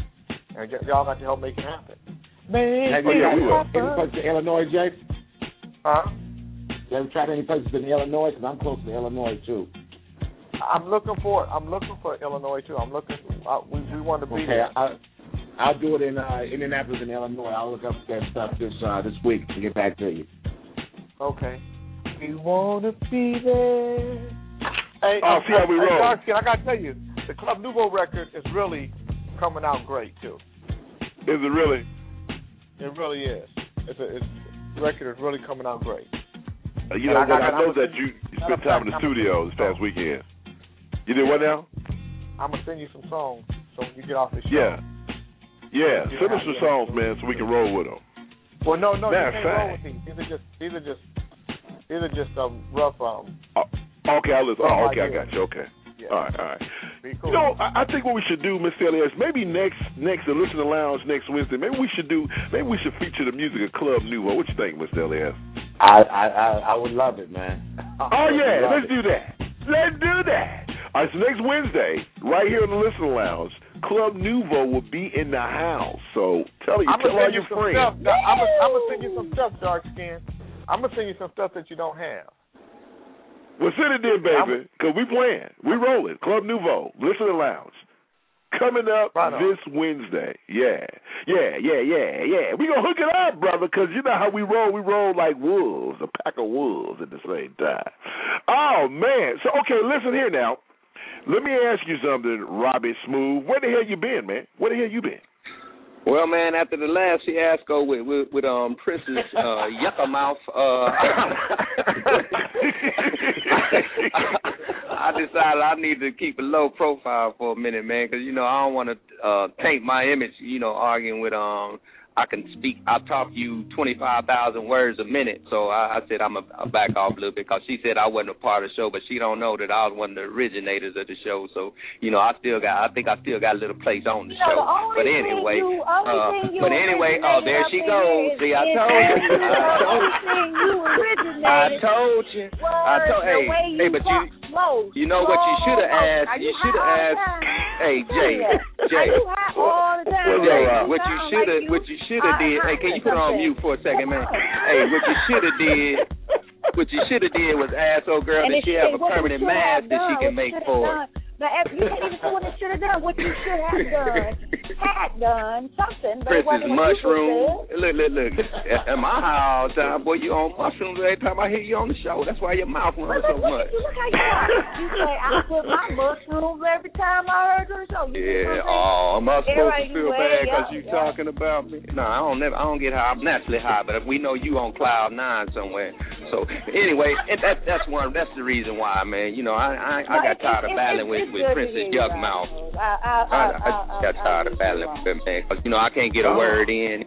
And y'all got to help make it happen. Have you tried any places in Illinois, Jay? Huh? You ever tried any places in Illinois? Because I'm close to Illinois too. I'm looking for Illinois too. We want to be there. I'll do it in Indianapolis and Illinois. I'll look up that stuff this week to get back to you. Okay. We want to be there. Hey, see how we roll. Darkskin, I got to tell you, the Club Nouveau record is really coming out great too. Is it really? It really is. The record is really coming out great. You know what? I know that you spent time in the studio this past weekend. You did what now? I'm gonna send you some songs so when you get off the show. Yeah. Send us some songs, man, so we can roll with them. Well, no, you can't roll with these. These are just rough. Okay, I got you. Okay. Yeah. All right. Cool. You know, I think what we should do, Mr. Elias, maybe next the Listening Lounge next Wednesday, maybe we should feature the music of Club Nouveau. What you think, Mr. Elias? I would love it, man. Let's do that. Let's do that. All right, so next Wednesday, right here in the Listening Lounge, Club Nouveau will be in the house. So tell all your friends. I'm gonna send you some stuff, Darkskin. I'm gonna send you some stuff that you don't have. Well, send it then, baby, because we playing. We rolling. Club Nouveau, Listening Lounge. Coming up this Wednesday. Yeah. We going to hook it up, brother, because you know how we roll. We roll like wolves, a pack of wolves at the same time. Oh, man. So, okay, listen here now. Let me ask you something, Robbie Smooth. Where the hell you been, man? Where the hell you been? Well, man, after the last fiasco with Princess Yuckamouth, I decided I need to keep a low profile for a minute, man, because, you know, I don't want to taint my image, you know, arguing with I'll talk you 25,000 words a minute. So I said I'm going to back off a little bit because she said I wasn't a part of the show, but she don't know that I was one of the originators of the show. So, you know, I think I still got a little place on the show. But anyway, there she goes. See, I told you. Hey, but you know what you should have asked? You should have asked, hey, Jay, what you should have did. Hey, can you put on mute for a second, man? Hey, what you should have did was ask old girl that she have a permanent mask that she can make for it. But you can't even say what you should have done. What you should have done something. But Princess Mushroom. Look. At my house, boy, you on mushrooms every time I hear you on the show. That's why your mouth runs so much. Look how you are. You say I put my mushrooms every time I heard your show. Am I supposed to feel bad because you talking about me? No, I don't get high. I'm naturally high, but we know you on cloud 9 somewhere. So anyway, that's the reason why, man. You know, I got tired of battling with Princess Yuckmouth. I got tired of battling with her, man. Cause, you know, I can't get a word in.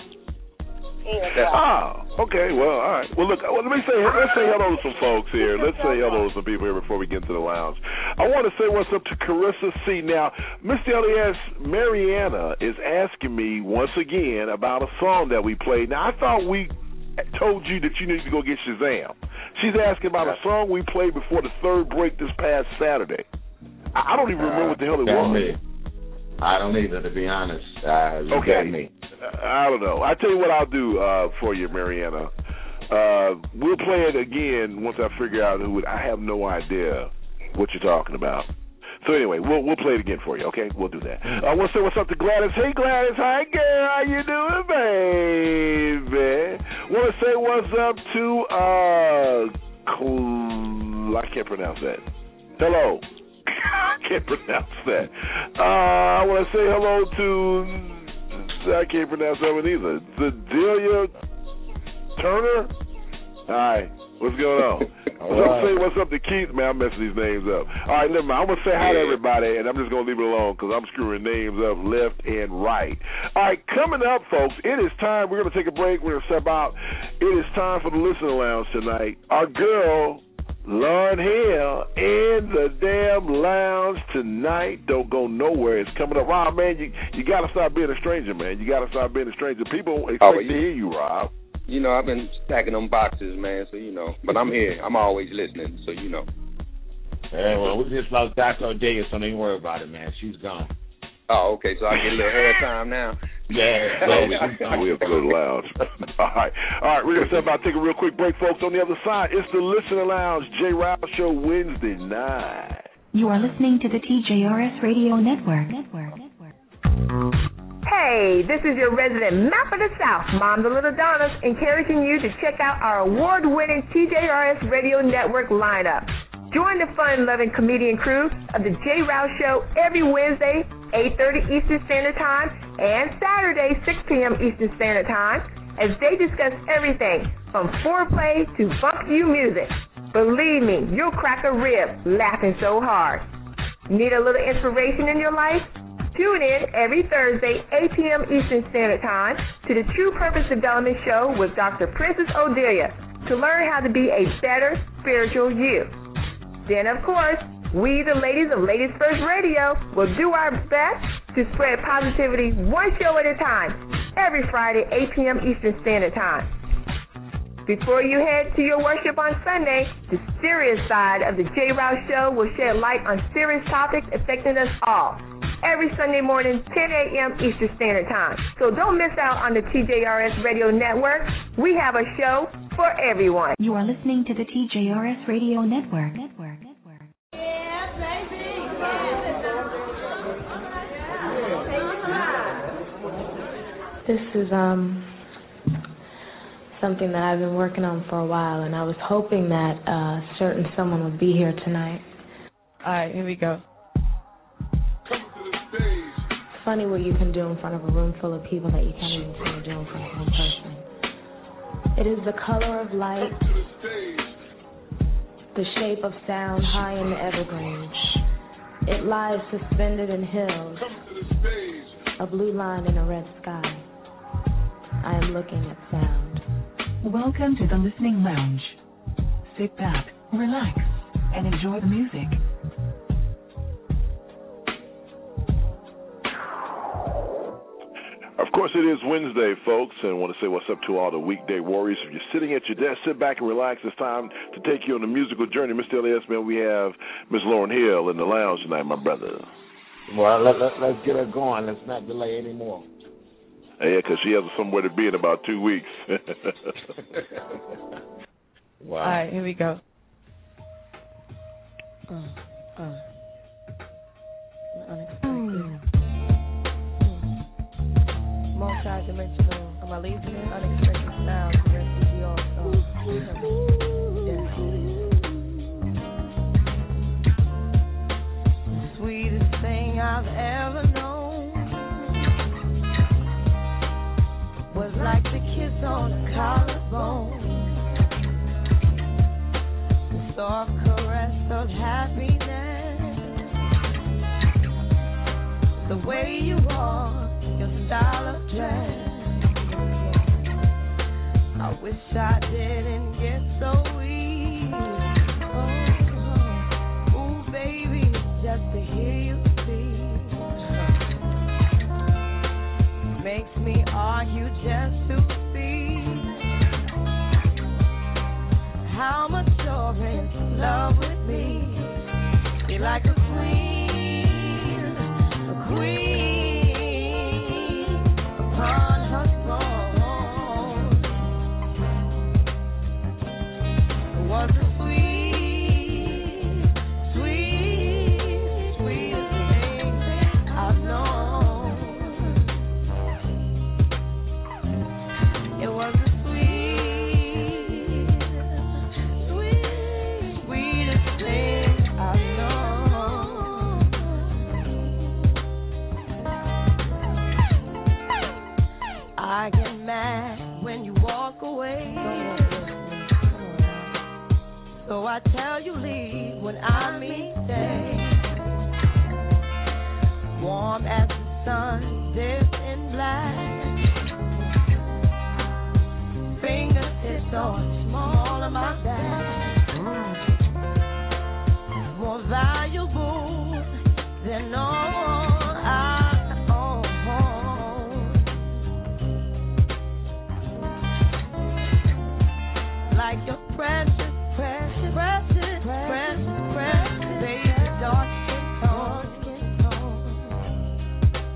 Okay. Well, all right. Well, look. Let's say hello to some folks here. Let's say hello to some people here before we get into the lounge. I want to say what's up to Carissa C. Now, Mr. Elias, Mariana is asking me once again about a song that we played. Now, I thought we told you that you need to go get Shazam. She's asking about a song we played before the third break this past Saturday. I don't even remember what the hell it was. I don't either, to be honest. Okay. I don't know. I'll tell you what I'll do for you, Mariana. We'll play it again once I figure out who it. I have no idea what you're talking about. So anyway, we'll play it again for you, okay? We'll do that. I want to say what's up to Gladys. Hey, Gladys. Hi, girl. How you doing, baby? Want to say what's up to, I can't pronounce that. Hello. I can't pronounce that. I want to say hello to, I can't pronounce that one either. Delia Turner. Hi. What's going on? What's up to Keith? Man, I'm messing these names up. All right, never mind. I'm going to say hi to everybody, and I'm just going to leave it alone because I'm screwing names up left and right. All right, coming up, folks, it is time. We're going to take a break. We're going to step out. It is time for the Listening Lounge tonight. Our girl, Lauren Hill, in the damn lounge tonight. Don't go nowhere. It's coming up. Rob, man, you got to stop being a stranger, man. You got to stop being a stranger. People expect to hear you, Rob. You know, I've been stacking them boxes, man, so you know. But I'm here. I'm always listening, so you know. Yeah, well, we just lost Dr. O'Day, so don't even worry about it, man. She's gone. Oh, okay. So I get a little hair time now. Yeah. We have to go to the lounge. All right. We're going to step out, take a real quick break, folks. On the other side, it's the Listener Lounge, Jay Rouse Show, Wednesday night. You are listening to the TJRS Radio Network. Hey, this is your resident map of the South, Mom the Little Donnas, encouraging you to check out our award-winning TJRS Radio Network lineup. Join the fun-loving comedian crew of the Jay Rouse Show every Wednesday, 8:30 Eastern Standard Time, and Saturday, 6 p.m. Eastern Standard Time, as they discuss everything from foreplay to funk you music. Believe me, you'll crack a rib laughing so hard. Need a little inspiration in your life? Tune in every Thursday, 8 p.m. Eastern Standard Time, to the True Purpose Development Show with Dr. Princess Odelia to learn how to be a better spiritual you. Then, of course, we, the ladies of Ladies First Radio, will do our best to spread positivity one show at a time, every Friday, 8 p.m. Eastern Standard Time. Before you head to your worship on Sunday, the serious side of the Jay Rouse Show will shed light on serious topics affecting us all, every Sunday morning, 10 a.m. Eastern Standard Time. So don't miss out on the TJRS Radio Network. We have a show for everyone. You are listening to the TJRS Radio Network. This is something that I've been working on for a while, and I was hoping that a certain someone would be here tonight. All right, here we go. It's funny what you can do in front of a room full of people that you can't even seem to do in front of one person. It is the color of light, the shape of sound high in the evergreens. It lies suspended in hills, a blue line in a red sky. I am looking at sound. Welcome to the Listening Lounge. Sit back, relax, and enjoy the music. Of course, it is Wednesday, folks, and I want to say what's up to all the weekday warriors. If you're sitting at your desk, sit back and relax. It's time to take you on a musical journey. Mr. Elias, man, we have Miss Lauren Hill in the lounge tonight, my brother. Well, let's get her going. Let's not delay anymore. Yeah, because she has somewhere to be in about 2 weeks. Wow. All right, here we go. Multi-dimensional. Am I leaving it? Unexpected sound. Refugee also. The sweetest thing I've ever known was like the kiss on the collarbone, the soft caress of happiness, the way you walk, your style of dress. I wish I didn't get so weak. Ooh, baby, just to hear you speak makes me argue just to see how much you're in love with me. Be like a queen upon her throne. It was a sweetest thing I've known. It was the sweetest thing I've known. I get mad when you walk away, so I tell you leave when I mean stay. Warm as the sun dipped in black, fingertips on small of my back, more valuable than all I own. Like your precious, baby, dark skin tone.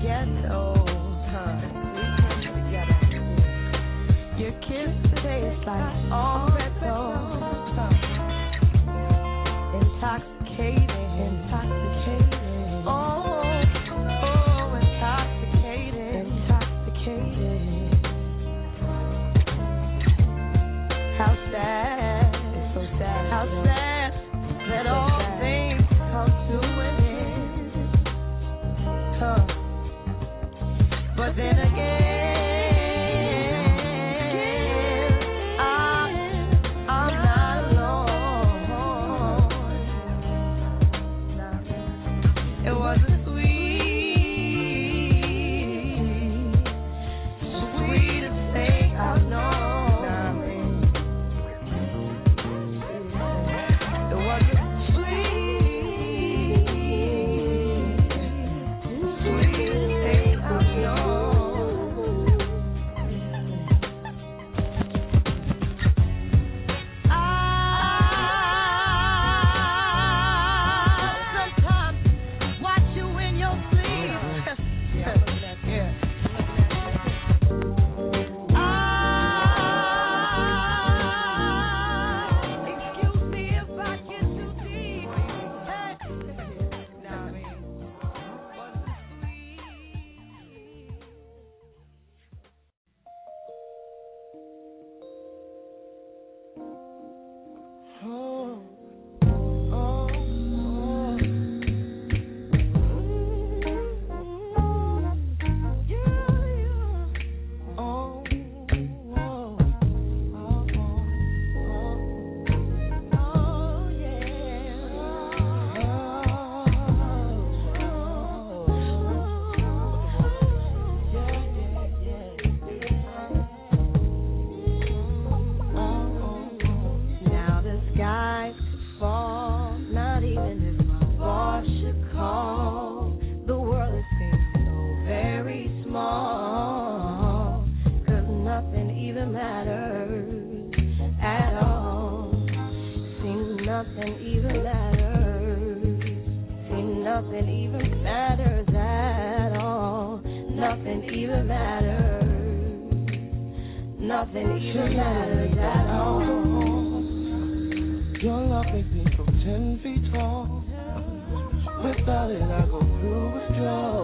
ghetto. We came together. Your kiss tastes like all retro. Intoxicating. Oh, intoxicating. How sad, it's so sad. How sad that all things come to an end. But then again, I'm not alone. It was a sweetest thing I've known. It was a sweetest thing I've known. Sometimes watch you in your sleep. Excuse me if I get too deep. Now the skies could fall, not even if my boss should call. The world has seemed so very small, 'cause nothing even matters at all. See, nothing even matters. See, nothing even matters at all. Nothing even matters. Nothing even matters at all. Your love makes me go 10 feet tall. Without it, I go through withdrawal.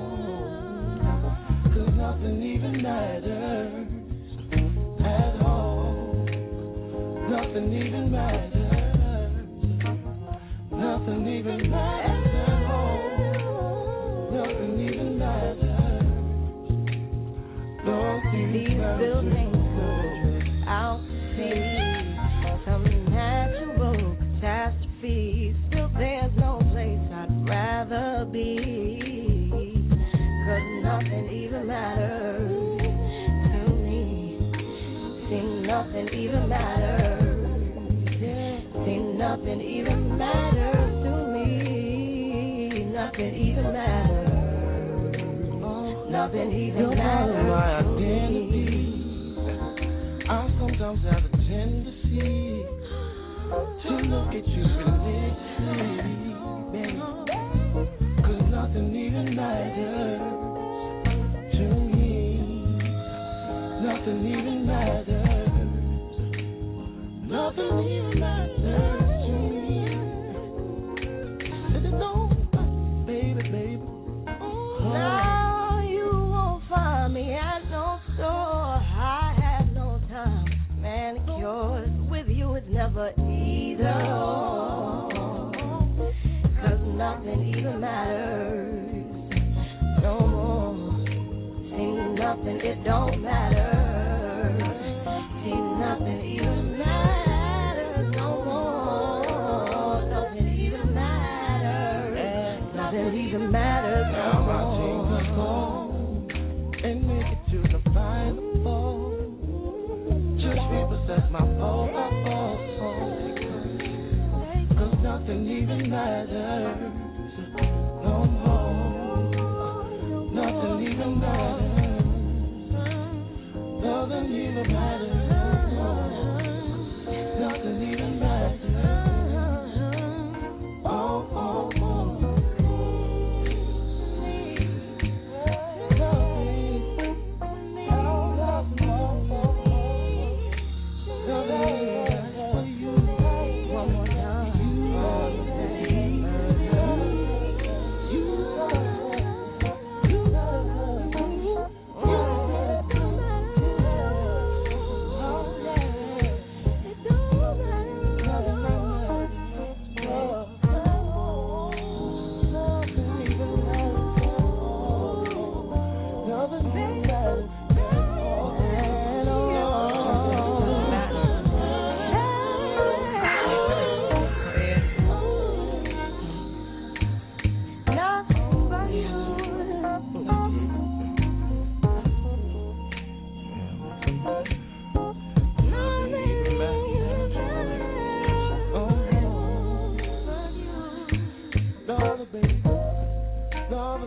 'Cause nothing even matters at all. Nothing even matters. Nothing even matters at all. Nothing even matters. Those These buildings out to sea, some natural catastrophe. Still, there's no place I'd rather be, 'cause nothing even matters to me. See, nothing even matters. See, nothing even matters to me. Nothing even matters. Nothing even matters my to me. identity. I sometimes have a tendency to look at you religiously, baby. 'Cause nothing even matters to me. Nothing even matters. Nothing even matters to me. Said it don't, baby, baby. Now you won't find me at no store. I have no time. Manicures with you is never either. 'Cause nothing even matters no more. See, nothing, it don't matter. See, nothing even matters no more. Nothing even matters. Nothing even matters no more. And make it to the final fall. Just repossess my phone. 'Cause nothing even matters no more. Nothing even matters. Nothing even matters. Nothing even matters. Oh, oh, oh.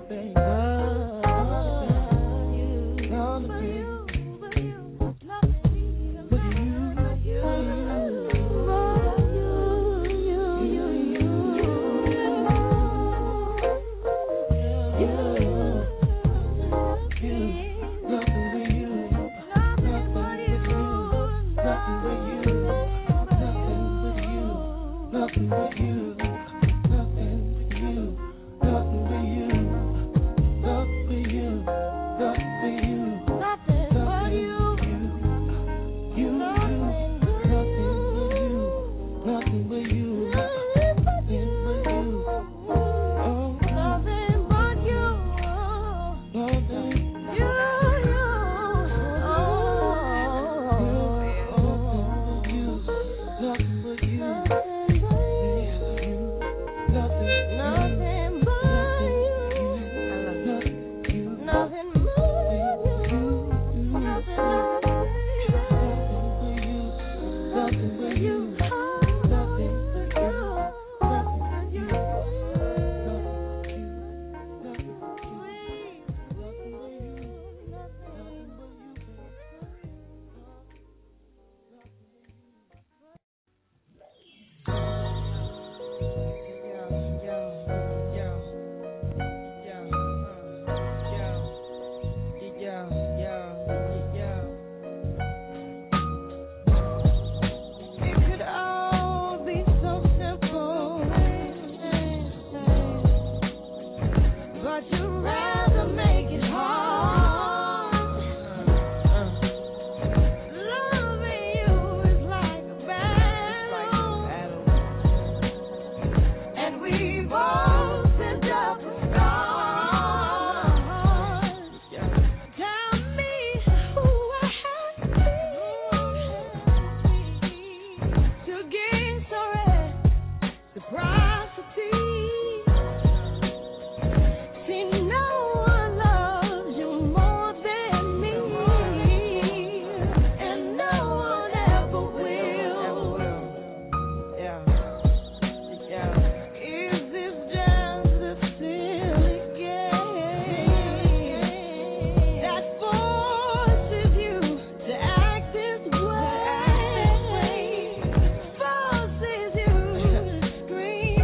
Scream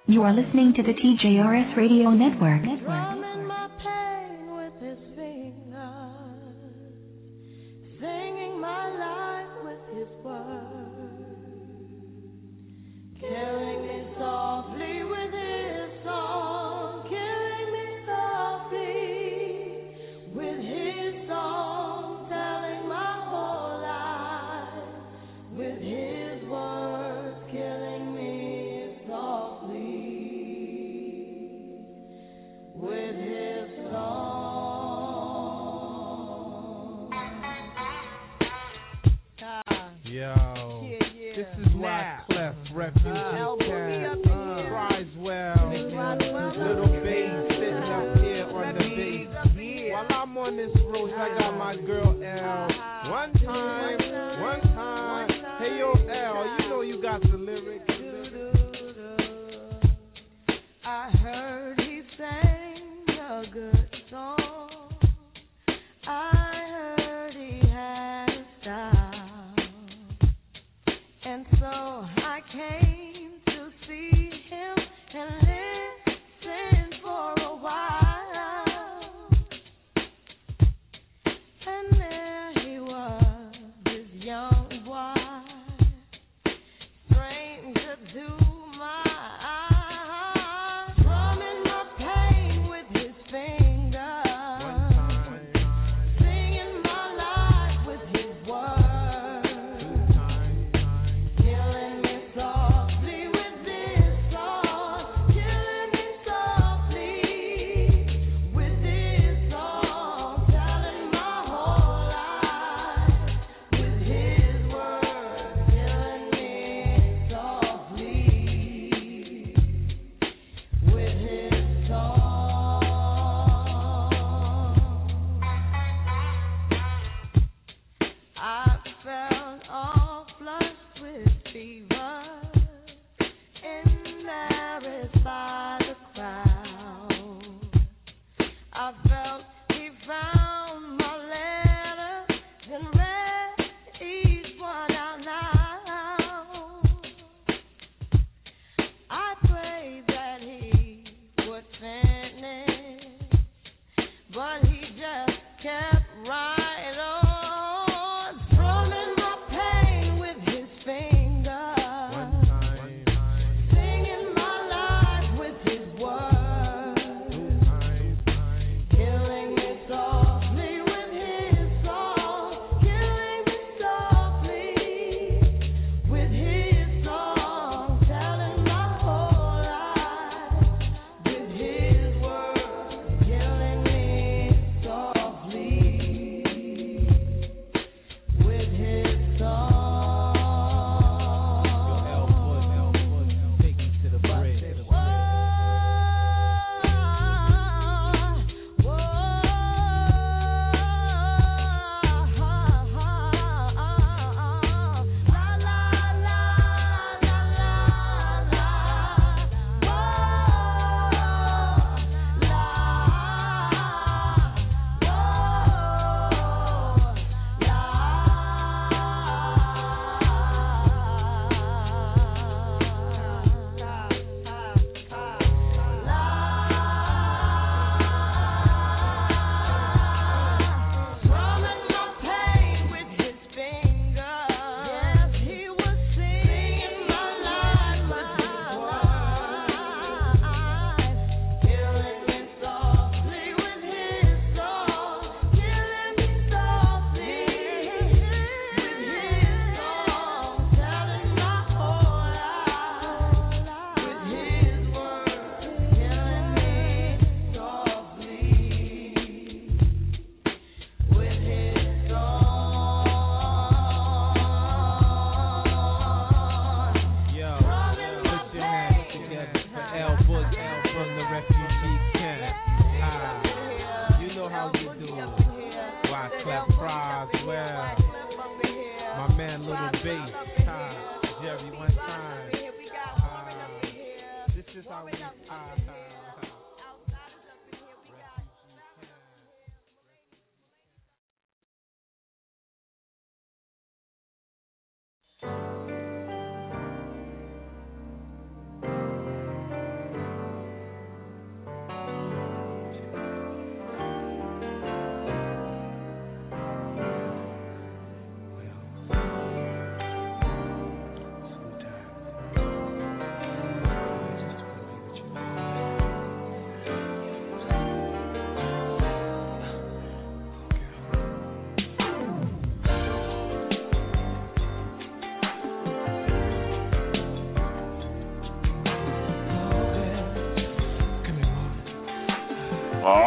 You are listening to the TJRS Radio Network. Drumming my pain with his fingers, singing my life with his words, killing me softly with his song, killing me softly with his song, telling my whole life with his words, killing me softly with his song. Yo, this is Wyclef, Refugee Cat, Criswell, Little Bass sitting up here on the bass. While I'm on this road, I got my girl L. One time, hey yo L, you know you got the lyrics. I heard he sang a good song. I heard he had a style. And so I came to see him and listen for a while. And there he was, this young boy, stranger to my eyes, drumming my pain with his fingers, singing my life with his words, killing me softly with this song, killing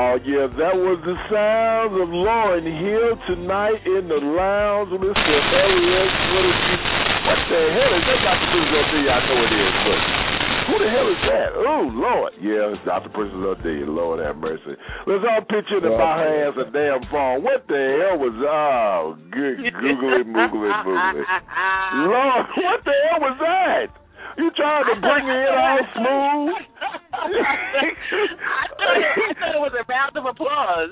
Oh, yeah, that was the sounds of Lauryn Hill tonight in the lounge with Mr. Elias. What the hell is that? Dr. Princess Odelia, I know it is, but who the hell is that? Oh, Lord. Yeah, it's Dr. Princess Odelia. Lord have mercy. Let's all picture it about her ass a damn phone. What the hell was, good googly moogly moogly. Lord, what the hell was that? You trying to bring me in all smooth? I thought it was a round of applause.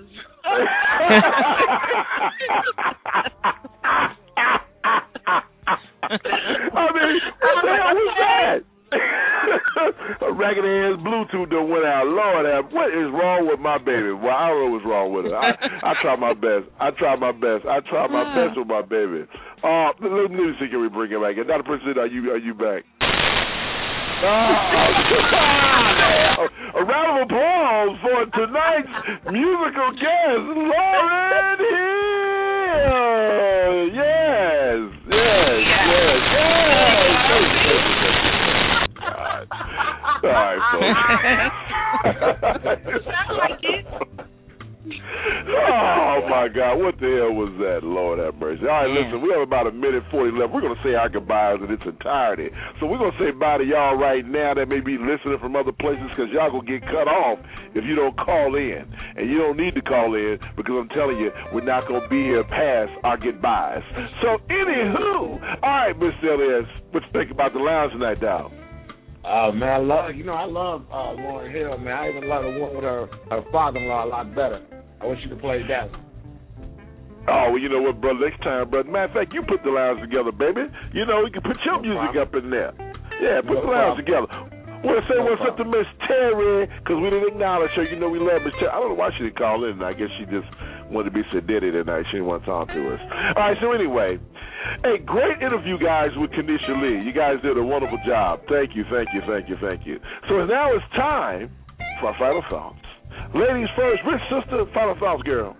I mean, what the hell was that? A ragged ass Bluetooth done went out. Lord, what is wrong with my baby? Well, I don't know what's wrong with her. I try my best. I try my best with my baby. Let me see, can we bring it back in? Dr. Princess, are you back? A round of applause for tonight's musical guest, Lauryn Hill. Yes. All right, folks. Sound like it. Oh, my God. What the hell was that? Lord have mercy. All right, listen, we have about 1:40 left. We're going to say our goodbyes in its entirety. So we're going to say bye to y'all right now that may be listening from other places because y'all going to get cut off if you don't call in. And you don't need to call in because I'm telling you, we're not going to be here past our goodbyes. So, anywho, all right, Mr. Elias, what you think about the lounge tonight, dog? Man, I love Lauryn Hill, man. I even love the one with her father-in-law a lot better. I wish you could play that. Oh, well, you know what, brother? Next time, brother. Matter of fact, you put the lounge together, baby. You know, you can put your music up in there. Yeah, put the lounge together. Want to say what's up to Miss Terry, because we didn't acknowledge her. You know we love Miss Terry. I don't know why she didn't call in. I guess she just wanted to be sedated tonight. She didn't want to talk to us. All right, so anyway, hey, great interview, guys, with Kenesha Lee. You guys did a wonderful job. Thank you. So now it's time for our final thoughts. Ladies first, Rich sister, final thoughts, girl.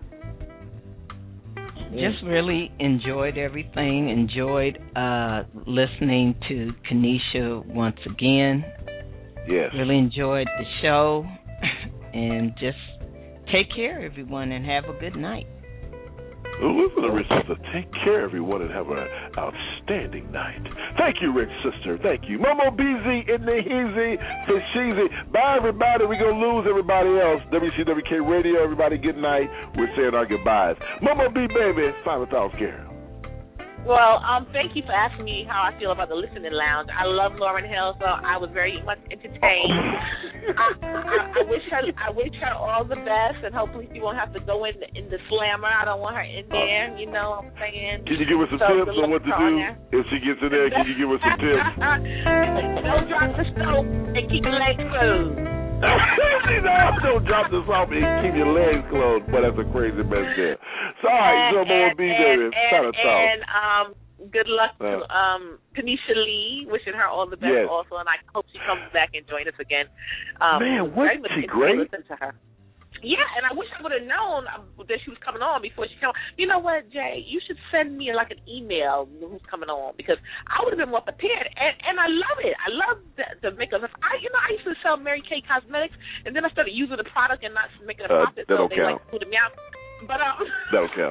Just really enjoyed everything. Enjoyed listening to Kenesha once again. Yes. Really enjoyed the show. And just take care, everyone, and have a good night. Listen to Rich sister. Take care, everyone, and have an outstanding night. Thank you, Rich sister. Thank you. Momo BZ in the heezy, fisheezy. Bye, everybody. We're going to lose everybody else. WCWK Radio, everybody, good night. We're saying our goodbyes. Momo B, baby, final thoughts, Carol. Well, thank you for asking me how I feel about the listening lounge. I love Lauryn Hill, so I was very much entertained. I wish her all the best, and hopefully she won't have to go in the slammer. I don't want her in there. You know what I'm saying? Can you give us some tips on what to do if she gets in there? Can you give us some tips? Don't drop the soap and keep your legs closed. Don't drop the soap and keep your legs closed. But that's a crazy mess there. Sorry, so more be there. And good luck to Kenesha Lee. Wishing her all the best also, and I hope she comes back and join us again. Man, wasn't she great? Listen to her. Yeah, and I wish I would have known that she was coming on before she came on. You know what, Jay? You should send me like an email who's coming on because I would have been more prepared. And I love it. I love the makeup. I used to sell Mary Kay Cosmetics, and then I started using the product and not making a profit. That so don't they count. Put me out. But That'll count.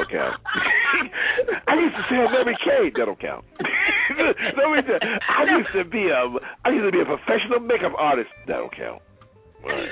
I used to sell Mary Kay. That'll count. I used to be a professional makeup artist. That'll count. Right.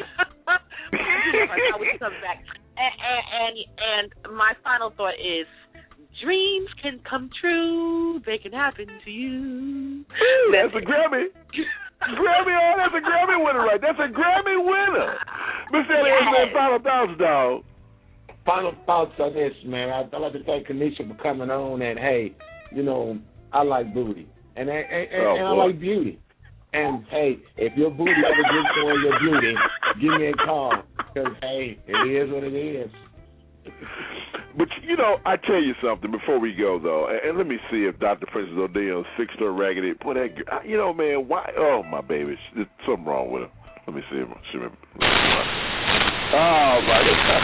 How we come back. And my final thought is, dreams can come true. They can happen to you. That's a Grammy. That's a Grammy winner, right? That's a Grammy winner. Mr. Elias, final thoughts, dog. Final thoughts on this, man. I'd like to thank Kenesha for coming on. And hey, you know, I like booty, and I like beauty. And, hey, if your booty ever gets for your beauty, give me a call. Because, hey, it is what it is. But, you know, I tell you something before we go, though. And let me see if Dr. Princess Odelia fixed her raggedy. Boy, that, you know, man, why? Oh, my baby. There's something wrong with her. Let me see. Oh, my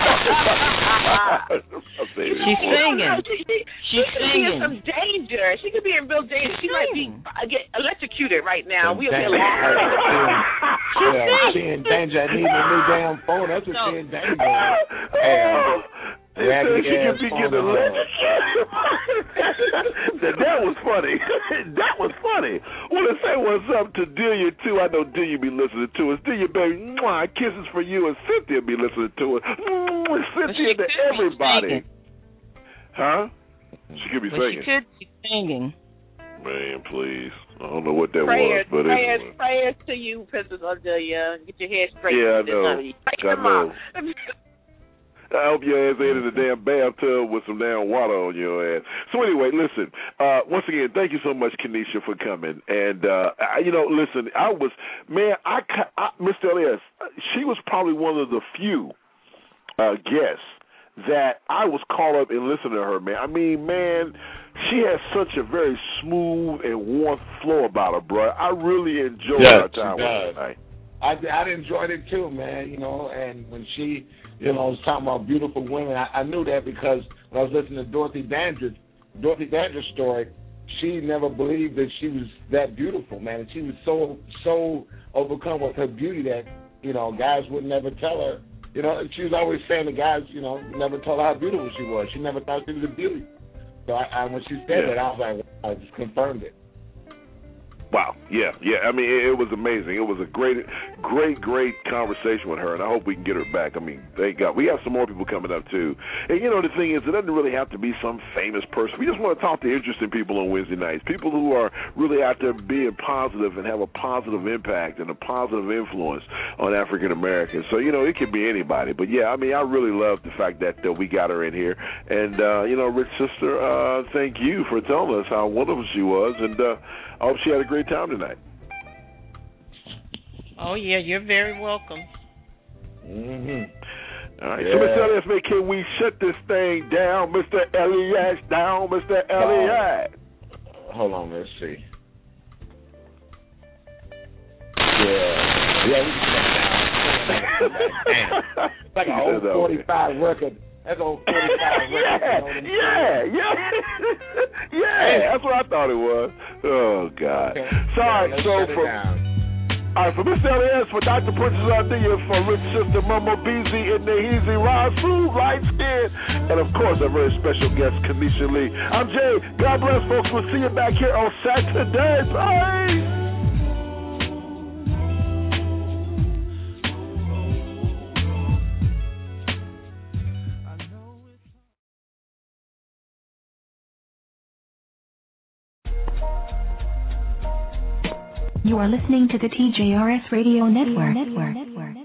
God. She's singing. She's singing. In some danger. She could be in real danger. She might get electrocuted right now. We'll be alive. Yeah, she in danger. I need a new damn phone. That's what she in danger. She could be getting electrocuted. That was funny. That was funny. Want to say what's up to Delia, too. I know Delia be listening to us. Delia, baby, mwah, kisses for you, and Cynthia be listening to us. Cynthia to everybody. Huh? She could be singing. She could be singing. Man, please. I don't know what that was, but anyway. Prayers to you, Princess Ardelia. Get your hair straight. Yeah, I know. I hope your ass ain't in the damn bathtub with some damn water on your ass. So anyway, listen. Once again, thank you so much, Kenesha, for coming. And listen, Mr. Elias, she was probably one of the few guests that I was caught up in listening to her, man. I mean, man, she has such a very smooth and warm flow about her, bro. I really enjoyed our time with her tonight. I enjoyed it too, man. And when she, was talking about beautiful women, I knew that because when I was listening to Dorothy Dandra's story, she never believed that she was that beautiful, man. And she was so overcome with her beauty that, guys would never tell her. She was always saying to guys, never told her how beautiful she was. She never thought she was a beauty. So when she said that, I was like, I just confirmed it. Wow, yeah. I mean, it was amazing. It was a great conversation with her, and I hope we can get her back. I mean, thank God. We have some more people coming up, too. And, the thing is, it doesn't really have to be some famous person. We just want to talk to interesting people on Wednesday nights, people who are really out there being positive and have a positive impact and a positive influence on African Americans. So, it could be anybody. But, yeah, I mean, I really love the fact that we got her in here. And, Rich Sister, thank you for telling us how wonderful she was, and I hope she had a great time tonight. Oh, yeah, you're very welcome. Mm-hmm. All right, so Mr. Elias, can we shut this thing down, Mr. Elias? Down, Mr. Elias. Hold on, let's see. Yeah, we can shut down. It's like an old 45 record. That's old 45 record. Yeah, that's what I thought it was. Oh, God. Okay. Sorry, all right, for Mr. Elias, for Dr. Princess Ardelia, for Rich Sister Mama Beezy, and Nahizi Rasu, Light Skin, and of course our very special guest, Kenesha Lee. I'm Jay. God bless, folks. We'll see you back here on Saturday. Bye. You are listening to the TJRS Radio Network.